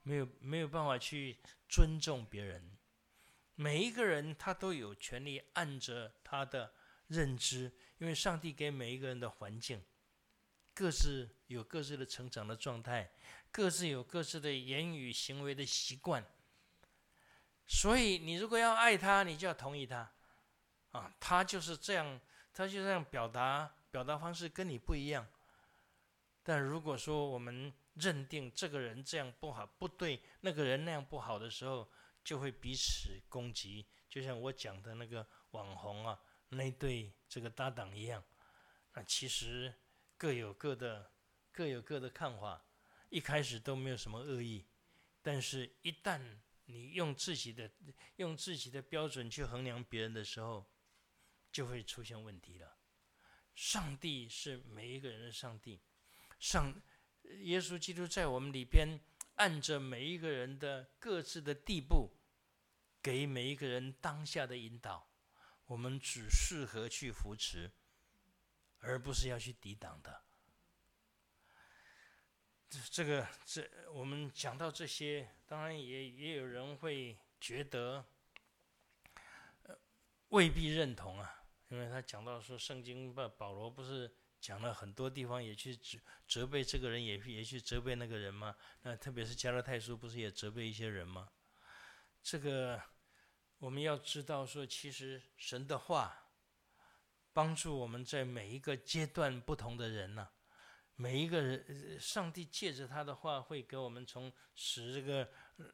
尊重别人。每一个人他都有权利按着他的认知，因为上帝给每一个人的环境各自有各自的成长的状态，各自有各自的言语行为的习惯，所以你如果要爱他，你就要同意他他就是这样表达方式跟你不一样。但如果说我们认定这个人这样不好不对，那个人那样不好的时候，就会彼此攻击，就像我讲的那个网红那对这个搭档一样。那其实各有各的看法，一开始都没有什么恶意，但是一旦你用自己的标准去衡量别人的时候，就会出现问题了。上帝是每一个人的上帝，耶稣基督在我们里边，按着每一个人的各自的地步，给每一个人当下的引导，我们只适合去扶持，而不是要去抵挡的。我们讲到这些，当然也有人会觉得未必认同因为他讲到说，圣经保罗不是讲了很多地方，也去责备这个人，也去责备那个人吗？那特别是加拉太书不是也责备一些人吗？这个我们要知道说，其实神的话帮助我们在每一个阶段不同的人呢、每一个人，上帝借着他的话，会给我们从使这个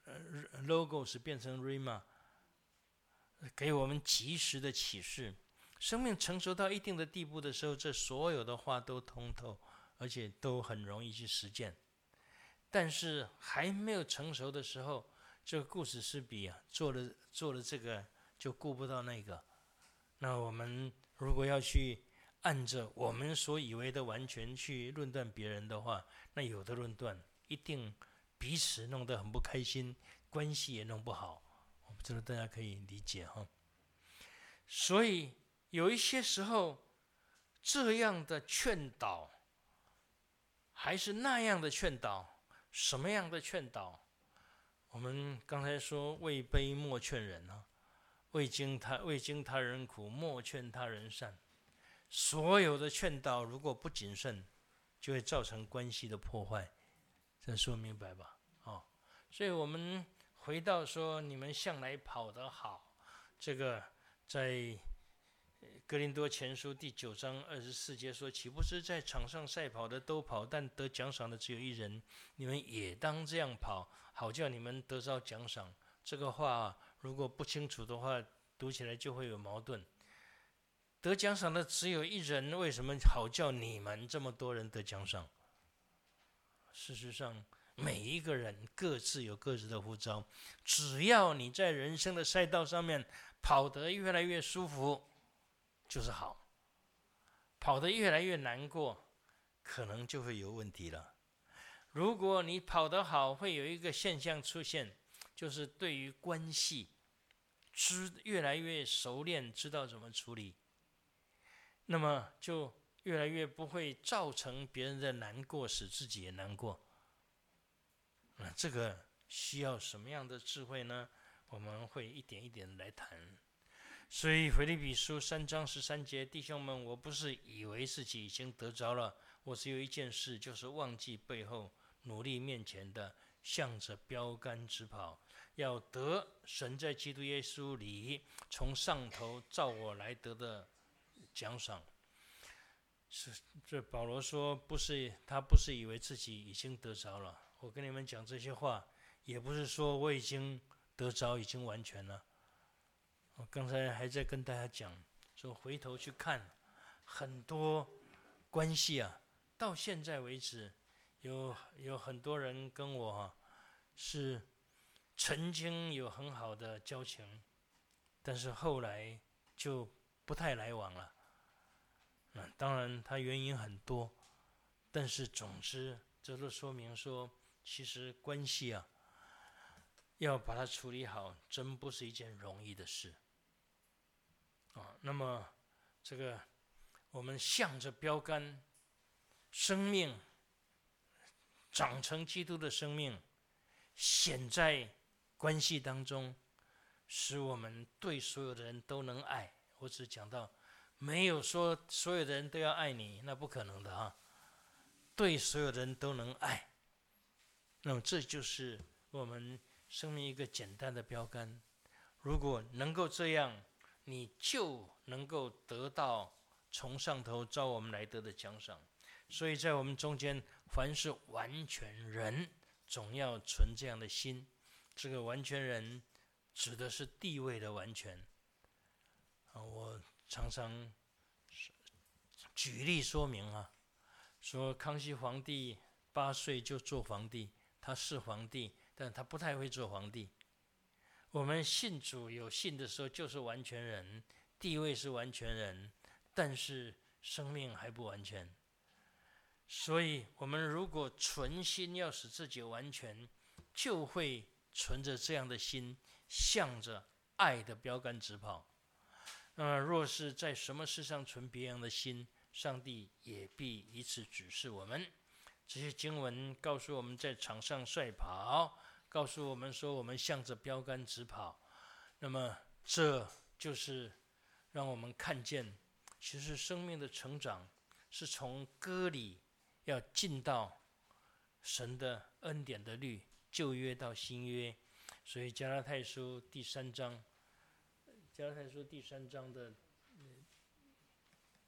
logos 变成 rhema， 给我们及时的启示。生命成熟到一定的地步的时候，这所有的话都通透，而且都很容易去实践。但是还没有成熟的时候，这个顾此失彼啊，做了这个就顾不到那个。那我们如果要去按着我们所以为的完全去论断别人的话，那有的论断一定彼此弄得很不开心，关系也弄不好。这个大家可以理解哈。所以有一些时候，这样的劝导，还是那样的劝导，什么样的劝导？我们刚才说位卑莫劝人啊，未经他人苦，莫劝他人善。所有的劝导如果不谨慎，就会造成关系的破坏。这说明白吧？所以我们回到说，你们向来跑得好，这个在哥林多前书第9章24节说：“岂不是在场上赛跑的都跑，但得奖赏的只有一人？你们也当这样跑，好叫你们得着奖赏。”这个话如果不清楚的话，读起来就会有矛盾。得奖赏的只有一人，为什么好叫你们这么多人得奖赏？事实上，每一个人各自有各自的呼召，只要你在人生的赛道上面跑得越来越舒服，就是好；跑得越来越难过，可能就会有问题了。如果你跑得好，会有一个现象出现，就是对于关系越来越熟练，知道怎么处理，那么就越来越不会造成别人的难过，使自己也难过。这个需要什么样的智慧呢？我们会一点一点来谈。所以腓立比书3章13节，弟兄们，我不是以为自己已经得着了，我只有一件事，就是忘记背后，努力面前的，向着标杆直跑，要得神在基督耶稣里从上头照我来得的奖赏。这保罗说，他不是以为自己已经得着了。我跟你们讲这些话，也不是说我已经得着，已经完全了。我刚才还在跟大家讲，说回头去看，很多关系啊，到现在为止，有很多人跟我是曾经有很好的交情，但是后来就不太来往了。当然，它原因很多，但是总之，这都说明说，其实关系啊，要把它处理好，真不是一件容易的事。那么这个我们向着标杆，生命长成基督的生命，显在关系当中，使我们对所有的人都能爱。我只讲到，没有说所有的人都要爱你，那不可能的啊。对所有的人都能爱，那么这就是我们生命一个简单的标杆。如果能够这样，你就能够得到从上头照我们来得的奖赏。所以在我们中间，凡是完全人，总要存这样的心。这个完全人指的是地位的完全。我常常举例说明说康熙皇帝8岁就做皇帝，他是皇帝，但他不太会做皇帝。我们信主有信的时候就是完全人，地位是完全人，但是生命还不完全。所以我们如果存心要使自己完全，就会存着这样的心，向着爱的标杆直跑。若是在什么事上存别样的心，上帝也必以此指示我们。这些经文告诉我们，在场上赛跑，告诉我们说，我们向着标杆直跑。那么这就是让我们看见，其实生命的成长是从割礼要进到神的恩典的律，旧约到新约。所以加拉太书第3章的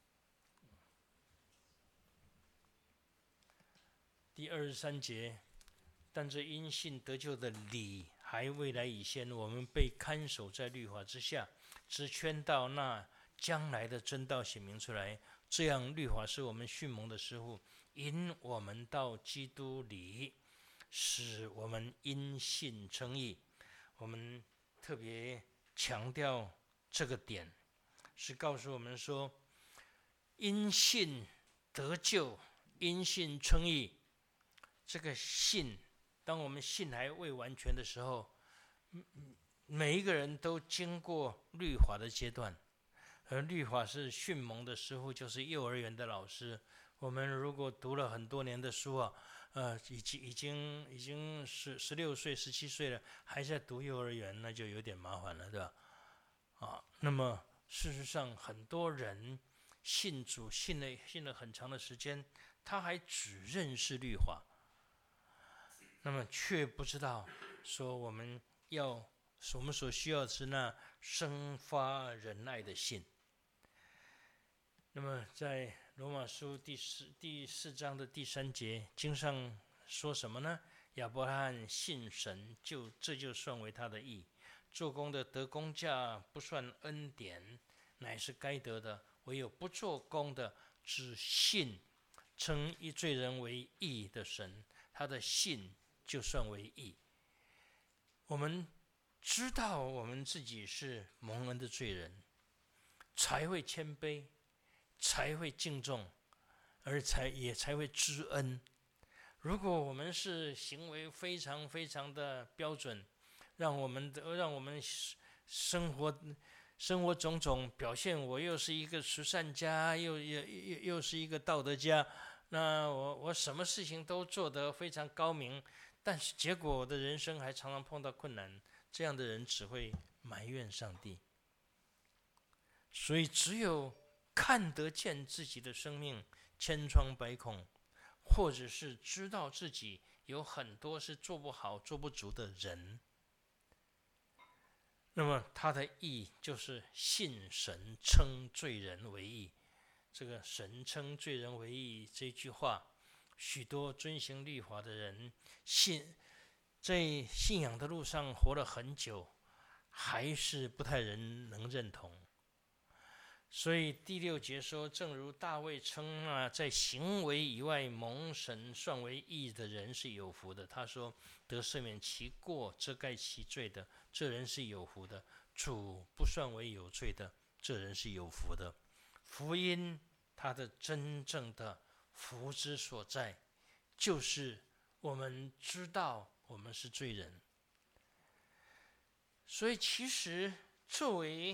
第23节，但这因信得救的理还未来以先，我们被看守在律法之下，只圈到那将来的真道显明出来。这样律法是我们训蒙的师傅，引我们到基督里，使我们因信称义。我们特别强调这个点，是告诉我们说，因信得救，因信称义。这个信，当我们信还未完全的时候，每一个人都经过律法的阶段，而律法是训蒙的师傅，就是幼儿园的老师。我们如果读了很多年的书啊，已经16岁、17岁了，还在读幼儿园，那就有点麻烦了，对吧？那么事实上，很多人信主信了很长的时间，他还只认识律法，那么却不知道说我们所需要的是那生发仁爱的信。那么在罗马书第4章的第3节，经上说什么呢？亚伯拉罕信神，这就算为他的义。做工的得工价，不算恩典，乃是该得的；唯有不做工的，只信称一罪人为义的神，他的信就算为义。我们知道我们自己是蒙恩的罪人，才会谦卑，才会敬重，也才会知恩。如果我们是行为非常非常的标准，让我们生活种种表现，我又是一个慈善家，又是一个道德家，那我什么事情都做得非常高明，但是结果我的人生还常常碰到困难，这样的人只会埋怨上帝。所以只有看得见自己的生命千疮百孔，或者是知道自己有很多是做不好做不足的人，那么他的义就是信神称罪人为义。这个神称罪人为义这句话，许多遵行律法的人在信仰的路上活了很久，还是不太能认同。所以第6节说，正如大卫称在行为以外蒙神算为义的人是有福的。他说，得赦免其过遮盖其罪的，这人是有福的；主不算为有罪的，这人是有福的。福音它的真正的福之所在，就是我们知道我们是罪人。所以其实作为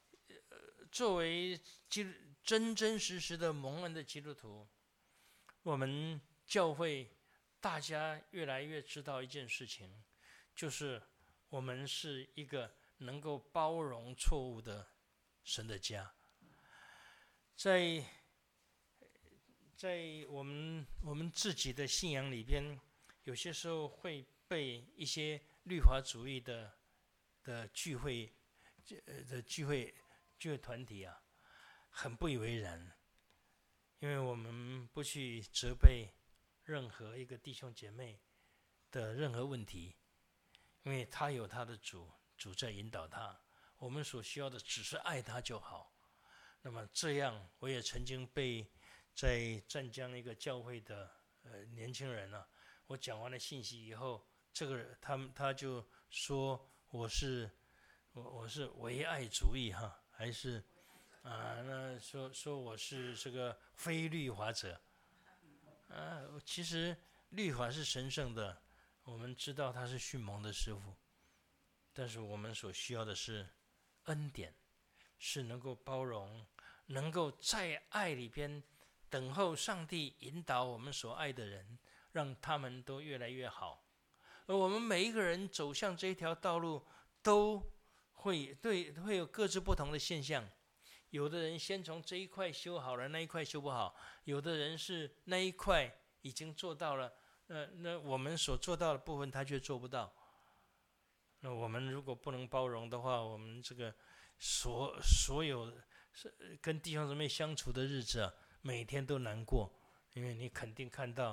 真真实实的蒙恩的基督徒，我们教会大家越来越知道一件事情，就是我们是一个能够包容错误的神的家。在我们自己的信仰里边，有些时候会被一些律法主义的聚会团体很不以为然，因为我们不去责备任何一个弟兄姐妹的任何问题，因为他有他的主在引导他，我们所需要的只是爱他就好。那么这样，我也曾经被在湛江一个教会的年轻人我讲完了信息以后，这个人他就说我是唯爱主义还是那说我是这个非律法者其实律法是神圣的，我们知道他是训蒙的师傅，但是我们所需要的是恩典，是能够包容，能够在爱里边等候上帝引导我们所爱的人，让他们都越来越好。而我们每一个人走向这条道路，都会有各自不同的现象。有的人先从这一块修好了，那一块修不好；有的人是那一块已经做到了，那我们所做到的部分他却做不到。那我们如果不能包容的话，我们这个所有跟弟兄姊妹相处的日子每天都难过，因为你肯定看到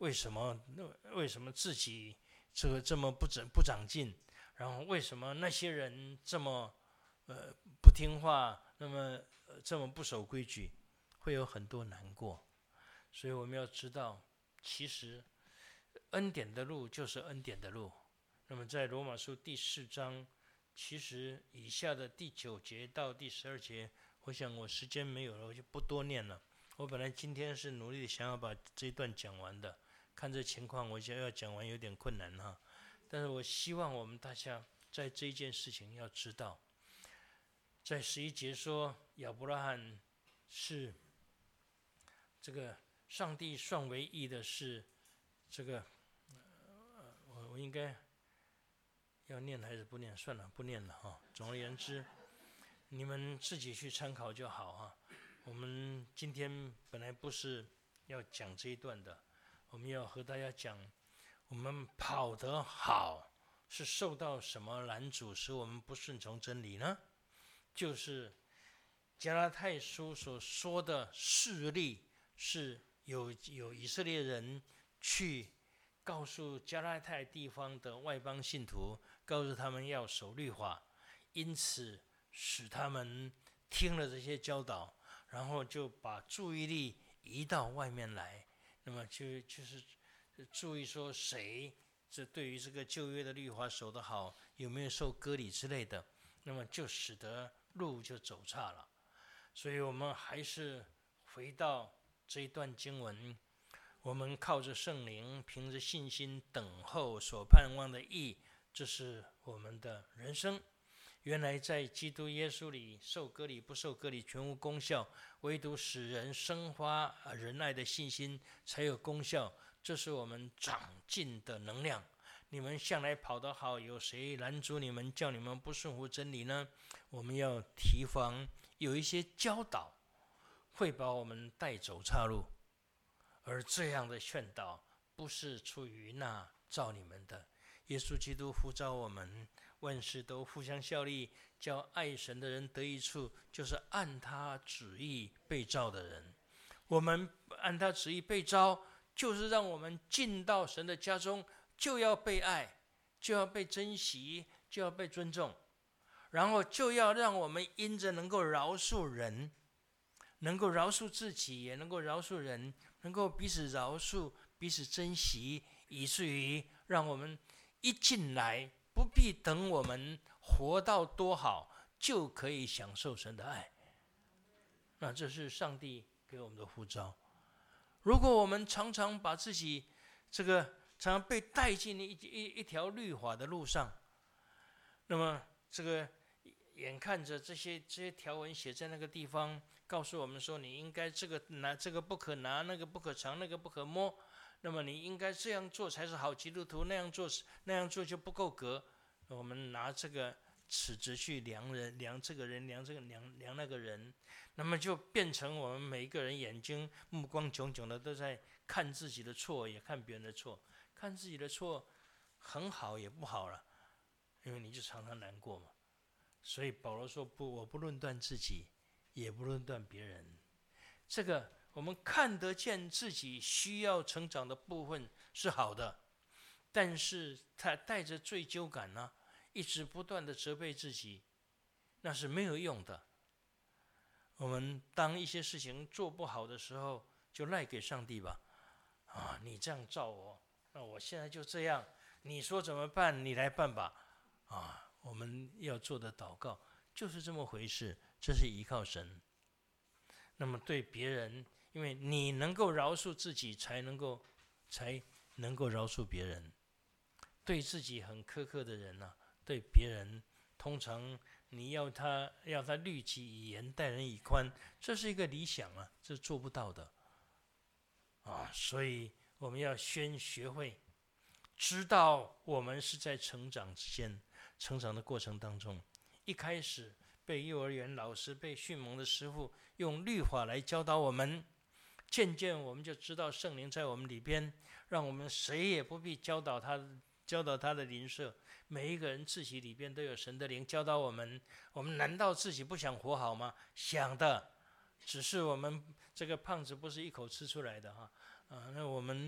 为什么自己这么不长进，然后为什么那些人这么不听话，那么这么不守规矩，会有很多难过。所以我们要知道，其实恩典的路就是恩典的路。那么在罗马书第4章，其实以下的第9节到第12节，我想我时间没有了，我就不多念了。我本来今天是努力想要把这一段讲完的，看这情况，我想要讲完有点困难哈。但是我希望我们大家在这一件事情要知道，在11节说亚伯拉罕是这个上帝算为义的是这个，我应该要念还是不念？算了，不念了哈。总而言之，你们自己去参考就好哈。我们今天本来不是要讲这一段的，我们要和大家讲，我们跑得好是受到什么拦阻，使我们不顺从真理呢？就是加拉太书所说的事例，是有以色列人去告诉加拉太地方的外邦信徒，告诉他们要守律法，因此使他们听了这些教导，然后就把注意力移到外面来。那么就是注意说谁这对于这个旧约的律法守得好，有没有受割礼之类的，那么就使得路就走岔了。所以我们还是回到这一段经文，我们靠着圣灵，凭着信心等候所盼望的义，这是我们的人生。原来在基督耶稣里，受割礼不受割礼全无功效，唯独使人生发仁爱的信心才有功效，这是我们长进的能量。你们向来跑得好，有谁拦阻你们，叫你们不顺服真理呢？我们要提防有一些教导会把我们带走岔路，而这样的劝导不是出于那造你们的。耶稣基督呼召我们，万事都互相效力，叫爱神的人得益处，就是按他旨意被召的人。我们按他旨意被召，就是让我们进到神的家中，就要被爱，就要被珍惜，就要被尊重，然后就要让我们因着能够饶恕人，能够饶恕自己，也能够饶恕人，能够彼此饶恕，彼此珍惜，以至于让我们一进来不必等我们活到多好，就可以享受神的爱。那这是上帝给我们的呼召。如果我们常常把自己常常被带进一条律法的路上，那么眼看着这些条文写在那个地方，告诉我们说你应该这个不可拿，那个不可藏，那个不可摸，那么你应该这样做才是好基督徒，那样做就不够格。我们拿这个尺子去量人，量这个人，量那个人，那么就变成我们每一个人眼睛目光炯炯的，都在看自己的错，也看别人的错。看自己的错很好也不好了，因为你就常常难过嘛。所以保罗说不，我不论断自己，也不论断别人。这个我们看得见自己需要成长的部分是好的，但是他带着罪疚感呢，一直不断的责备自己，那是没有用的。我们当一些事情做不好的时候，就赖给上帝吧。你这样造我，那我现在就这样，你说怎么办，你来办吧。我们要做的祷告就是这么回事，这是依靠神。那么对别人，因为你能够饶恕自己，才能够饶恕别人。对自己很苛刻的人呢，对别人通常你要他律己以严，待人以宽，这是一个理想啊，这做不到的所以我们要先学会知道我们是在成长的过程当中。一开始被幼儿园老师、被训蒙的师傅用律法来教导我们，渐渐我们就知道圣灵在我们里边，让我们谁也不必教导他的邻舍，每一个人自己里边都有神的灵教导我们。我们难道自己不想活好吗？想的，只是我们这个胖子不是一口吃出来的那我们不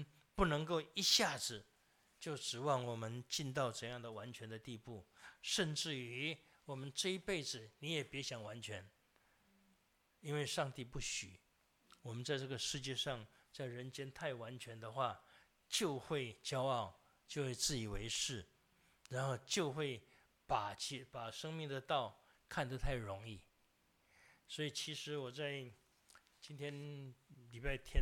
不能够一下子就指望我们进到怎样的完全的地步，甚至于我们这一辈子你也别想完全，因为上帝不许我们在这个世界上，在人间太完全的话，就会骄傲，就会自以为是，然后就会把生命的道看得太容易。所以其实我在今天礼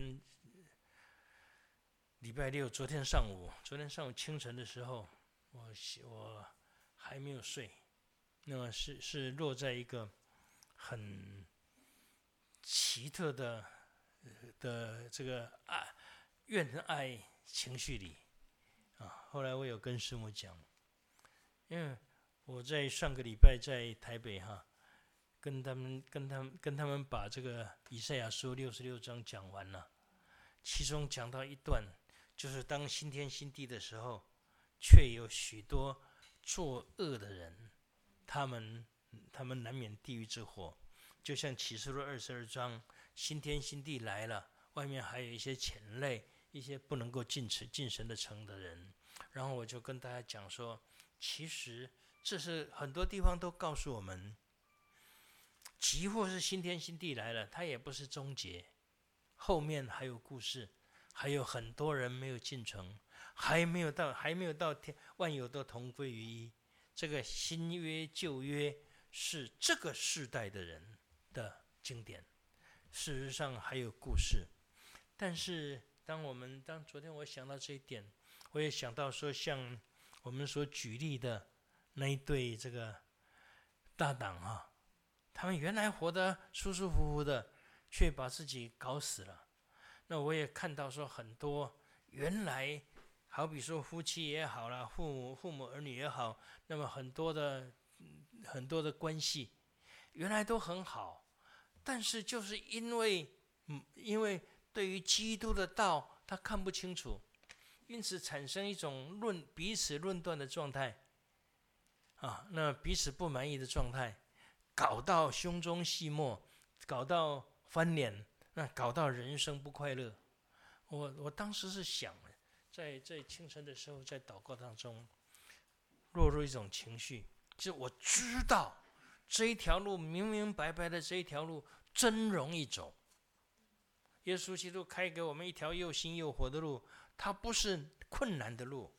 拜六，昨天上午清晨的时候，我还没有睡，那么是落在一个很奇特的这个怨爱情绪里啊。后来我有跟师母讲，因为我在上个礼拜在台北跟他们把这个以赛亚书66章讲完了，其中讲到一段，就是当新天新地的时候，却有许多作恶的人，他们难免地狱之火。就像启示录22章，新天新地来了，外面还有一些潜类，一些不能够进神的城的人。然后我就跟大家讲说，其实这是很多地方都告诉我们，即或是新天新地来了，它也不是终结，后面还有故事，还有很多人没有进城，还没有到天，万有都同归于一。这个新约旧约是这个世代的人的经典，事实上还有故事。但是当昨天我想到这一点，我也想到说，像我们所举例的那一对这个大党他们原来活得舒舒服服的，却把自己搞死了。那我也看到说，很多原来好比说夫妻也好啦，父母儿女也好，那么很多的关系原来都很好，但是就是因为对于基督的道他看不清楚，因此产生一种彼此论断的状态那彼此不满意的状态，搞到胸中细末，搞到翻脸，那搞到人生不快乐。我当时是想，在清晨的时候，在祷告当中落入一种情绪，就是我知道这一条路明明白白的，这一条路真容易走。耶稣基督开给我们一条又新又活的路，它不是困难的路。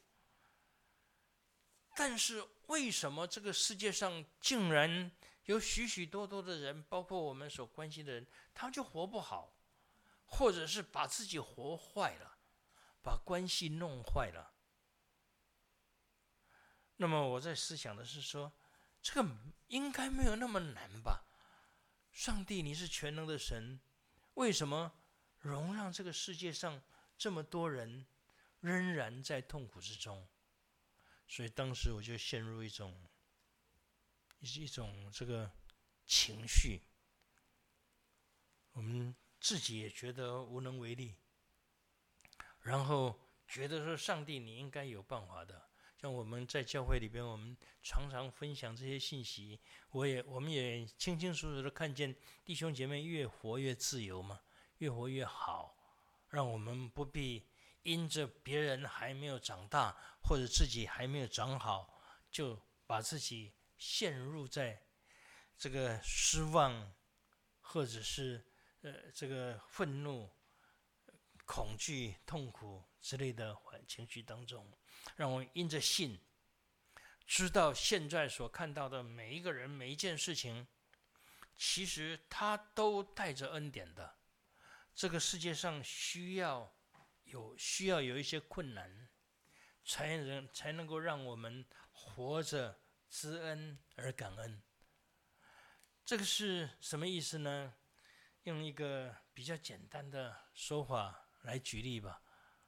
但是为什么这个世界上竟然有许许多多的人，包括我们所关心的人，他们就活不好，或者是把自己活坏了，把关系弄坏了？那么我在思想的是说，这个应该没有那么难吧？上帝，你是全能的神，为什么容让这个世界上这么多人仍然在痛苦之中？所以当时我就陷入一种这个情绪，我们自己也觉得无能为力，然后觉得说，上帝你应该有办法的。像我们在教会里边，我们常常分享这些信息，我们也清清楚楚的看见弟兄姐妹越活越自由嘛，越活越好，让我们不必因着别人还没有长大，或者自己还没有长好，就把自己陷入在这个失望，或者是这个愤怒、恐惧、痛苦之类的情绪当中。让我因着信，知道现在所看到的每一个人、每一件事情，其实他都带着恩典的。这个世界上需要有一些困难，才能够让我们活着知恩而感恩。这个是什么意思呢？用一个比较简单的说法来举例吧。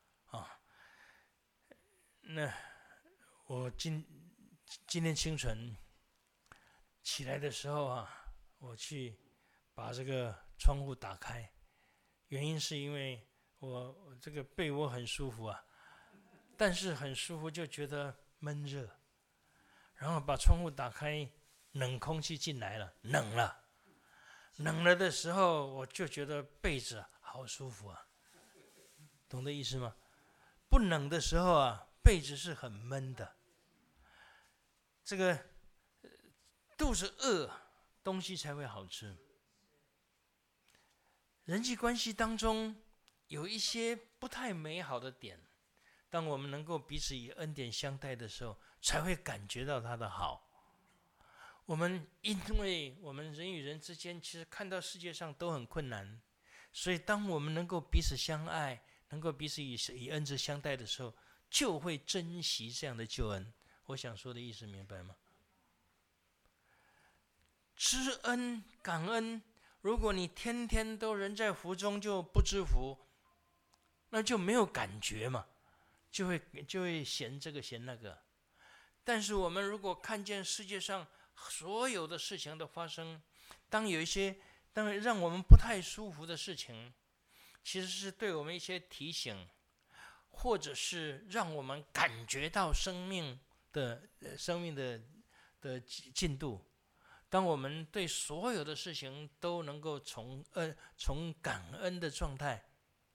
那我今天清晨起来的时候我去把这个窗户打开，原因是因为我这个被窝很舒服但是很舒服就觉得闷热，然后把窗户打开，冷空气进来了，冷了的时候，我就觉得被子好舒服懂得意思吗？ 不冷的时候啊，被子是很闷的。这个肚子饿，东西才会好吃。人际关系当中有一些不太美好的点，当我们能够彼此以恩典相待的时候，才会感觉到它的好。因为我们人与人之间其实看到世界上都很困难，所以当我们能够彼此相爱，能够彼此以恩慈相待的时候，就会珍惜这样的救恩。我想说的意思明白吗？知恩感恩，如果你天天都人在福中就不知福，那就没有感觉嘛，就会嫌这个嫌那个。但是我们如果看见世界上所有的事情的发生，当让我们不太舒服的事情，其实是对我们一些提醒，或者是让我们感觉到生命的进度。当我们对所有的事情都能够从感恩的状态，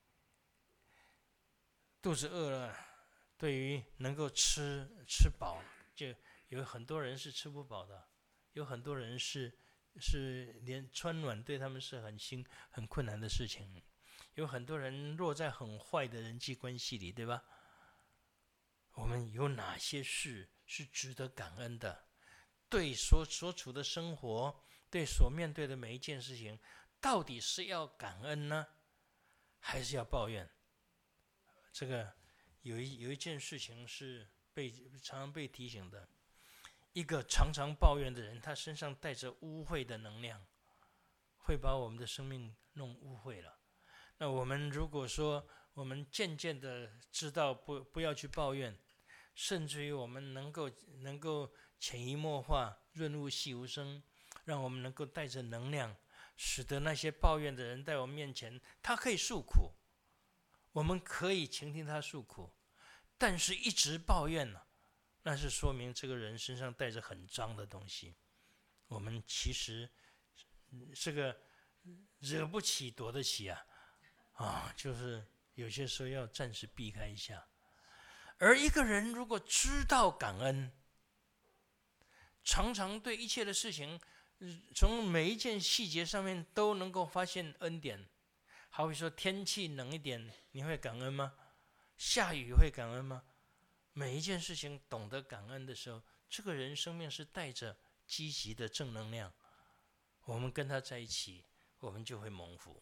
肚子饿了，对于能够吃饱，就有很多人是吃不饱的，有很多人是连穿暖对他们是很困难的事情，有很多人落在很坏的人际关系里，对吧？我们有哪些事是值得感恩的？对所处的生活，对所面对的每一件事情，到底是要感恩呢，还是要抱怨？这个有一件事情是常常被提醒的，一个常常抱怨的人，他身上带着污秽的能量，会把我们的生命弄污秽了。那我们如果说我们渐渐的知道不要去抱怨，甚至于我们能够潜移默化，润物细无声，让我们能够带着能量，使得那些抱怨的人在我们面前，他可以诉苦，我们可以倾听他诉苦，但是一直抱怨呢，那是说明这个人身上带着很脏的东西。我们其实这个惹不起躲得起就是有些时候要暂时避开一下。而一个人如果知道感恩，常常对一切的事情，从每一件细节上面都能够发现恩典。好比说天气冷一点，你会感恩吗？下雨会感恩吗？每一件事情懂得感恩的时候，这个人生命是带着积极的正能量，我们跟他在一起，我们就会蒙福。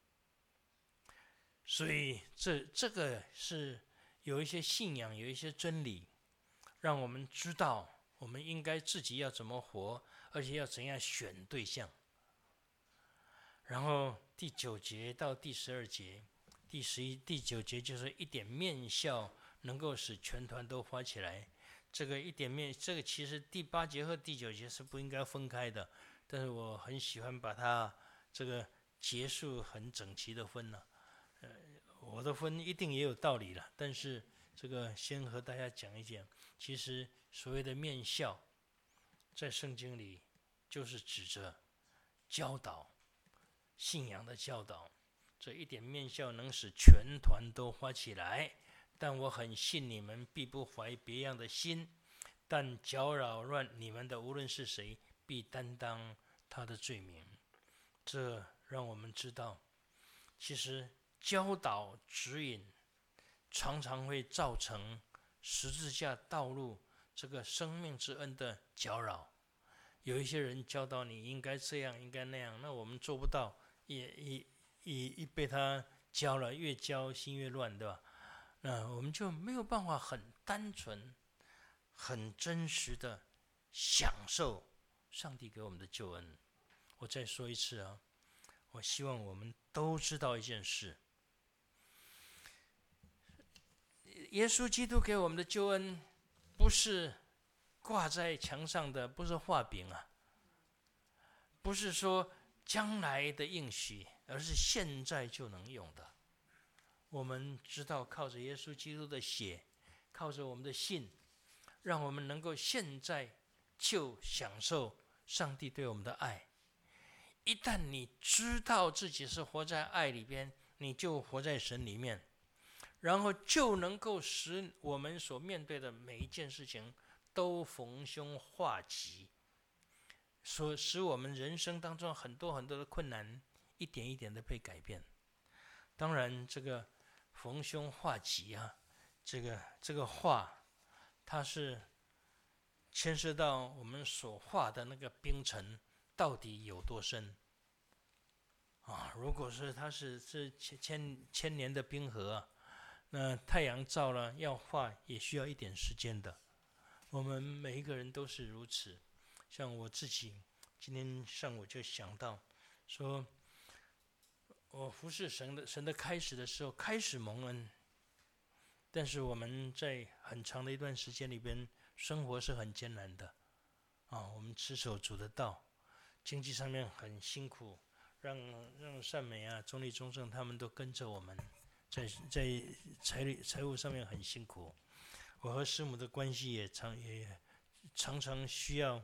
所以这个是有一些信仰，有一些真理，让我们知道我们应该自己要怎么活，而且要怎样选对象。然后第9节到第12节，第9节就是一点面笑能够使全团都发起来。这个其实第8节和第9节是不应该分开的，但是我很喜欢把它这个结束很整齐的分了。我的分一定也有道理了，但是这个先和大家讲一讲，其实所谓的面笑，在圣经里就是指着教导。信仰的教导，这一点面笑能使全团都发起来。但我很信你们必不怀别样的心，但搅扰乱你们的无论是谁，必担当他的罪名。这让我们知道，其实教导指引常常会造成十字架道路这个生命之恩的搅扰。有一些人教导你应该这样应该那样，那我们做不到，也被他教了，越教心越乱，对吧？那我们就没有办法很单纯很真实的享受上帝给我们的救恩。我再说一次我希望我们都知道一件事，耶稣基督给我们的救恩不是挂在墙上的，不是画饼不是说将来的应许，而是现在就能用的。我们知道靠着耶稣基督的血，靠着我们的信，让我们能够现在就享受上帝对我们的爱。一旦你知道自己是活在爱里边，你就活在神里面。 然后就能够使我们所面对的每一件事情都逢凶化吉，使我们人生当中很多很多的困难一点一点的被改变。当然，这个逢凶化吉啊，这个化，它是牵涉到我们所化的那个冰层到底有多深啊？如果是它是千年的冰河啊，那太阳照了要化也需要一点时间的。我们每一个人都是如此。像我自己今天上午就想到说，我服侍神的开始的时候，开始蒙恩，但是我们在很长的一段时间里边，生活是很艰难的啊。我们持守主的道，经济上面很辛苦，让善美啊、中立中正他们都跟着我们，在财务上面很辛苦。我和师母的关系也常常需要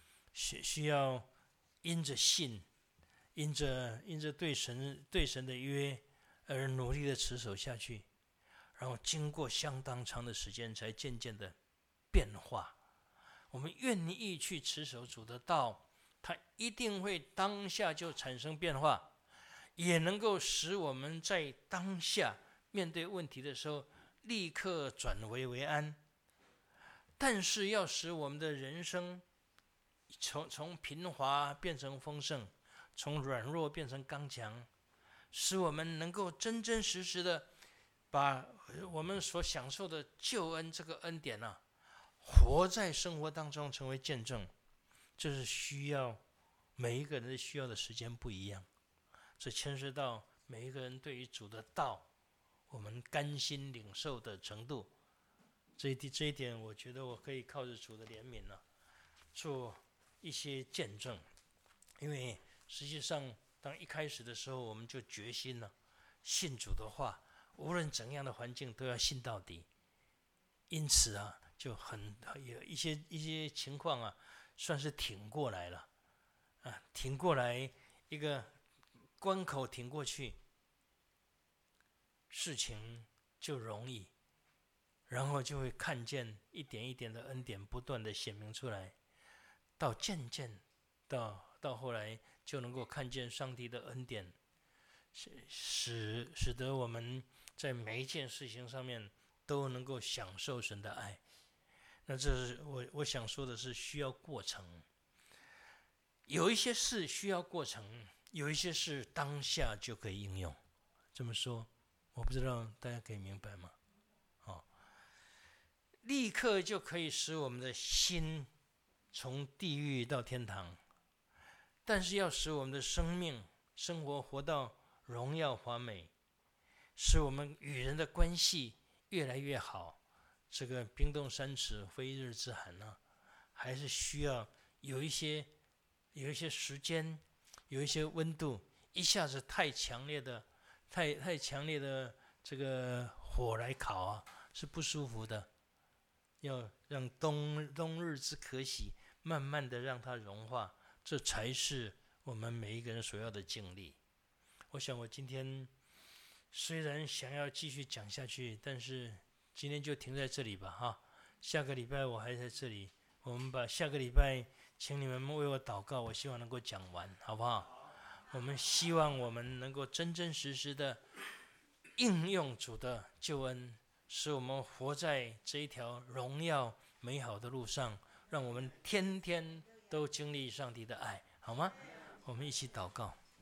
因着信。因着对神的约而努力的持守下去，然后经过相当长的时间，才渐渐的变化。我们愿意去持守主的道，它一定会当下就产生变化，也能够使我们在当下面对问题的时候，立刻转危为安。但是要使我们的人生从贫乏变成丰盛，从软弱变成刚强，使我们能够真真实实的把我们所享受的救恩这个恩典啊，活在生活当中成为见证。这是需要每一个人需要的时间不一样，这牵涉到每一个人对于主的道我们甘心领受的程度。这一点我觉得我可以靠着主的怜悯啊，做一些见证。因为实际上当一开始的时候，我们就决心了信主的话，无论怎样的环境都要信到底。因此啊，就有一些情况啊，算是挺过来了啊，挺过来一个关口，挺过去，事情就容易，然后就会看见一点一点的恩典不断的显明出来，到渐渐到后来就能够看见上帝的恩典，使得我们在每一件事情上面都能够享受神的爱。那这是我想说的是需要过程，有一些事需要过程，有一些事当下就可以应用。这么说，我不知道大家可以明白吗？立刻就可以使我们的心从地狱到天堂，但是要使我们的生活活到荣耀华美，使我们与人的关系越来越好。这个冰冻三尺非一日之寒啊，还是需要有一些时间，有一些温度。一下子太强烈的这个火来烤啊，是不舒服的。要让冬日之可喜，慢慢的让它融化，这才是我们每一个人所要的经历。我想我今天虽然想要继续讲下去，但是今天就停在这里吧哈。下个礼拜我还在这里，我们把下个礼拜请你们为我祷告，我希望能够讲完，好不好？我们希望我们能够真真实实的应用主的救恩，使我们活在这一条荣耀美好的路上，让我们天天都经历上帝的爱，好吗？我们一起祷告。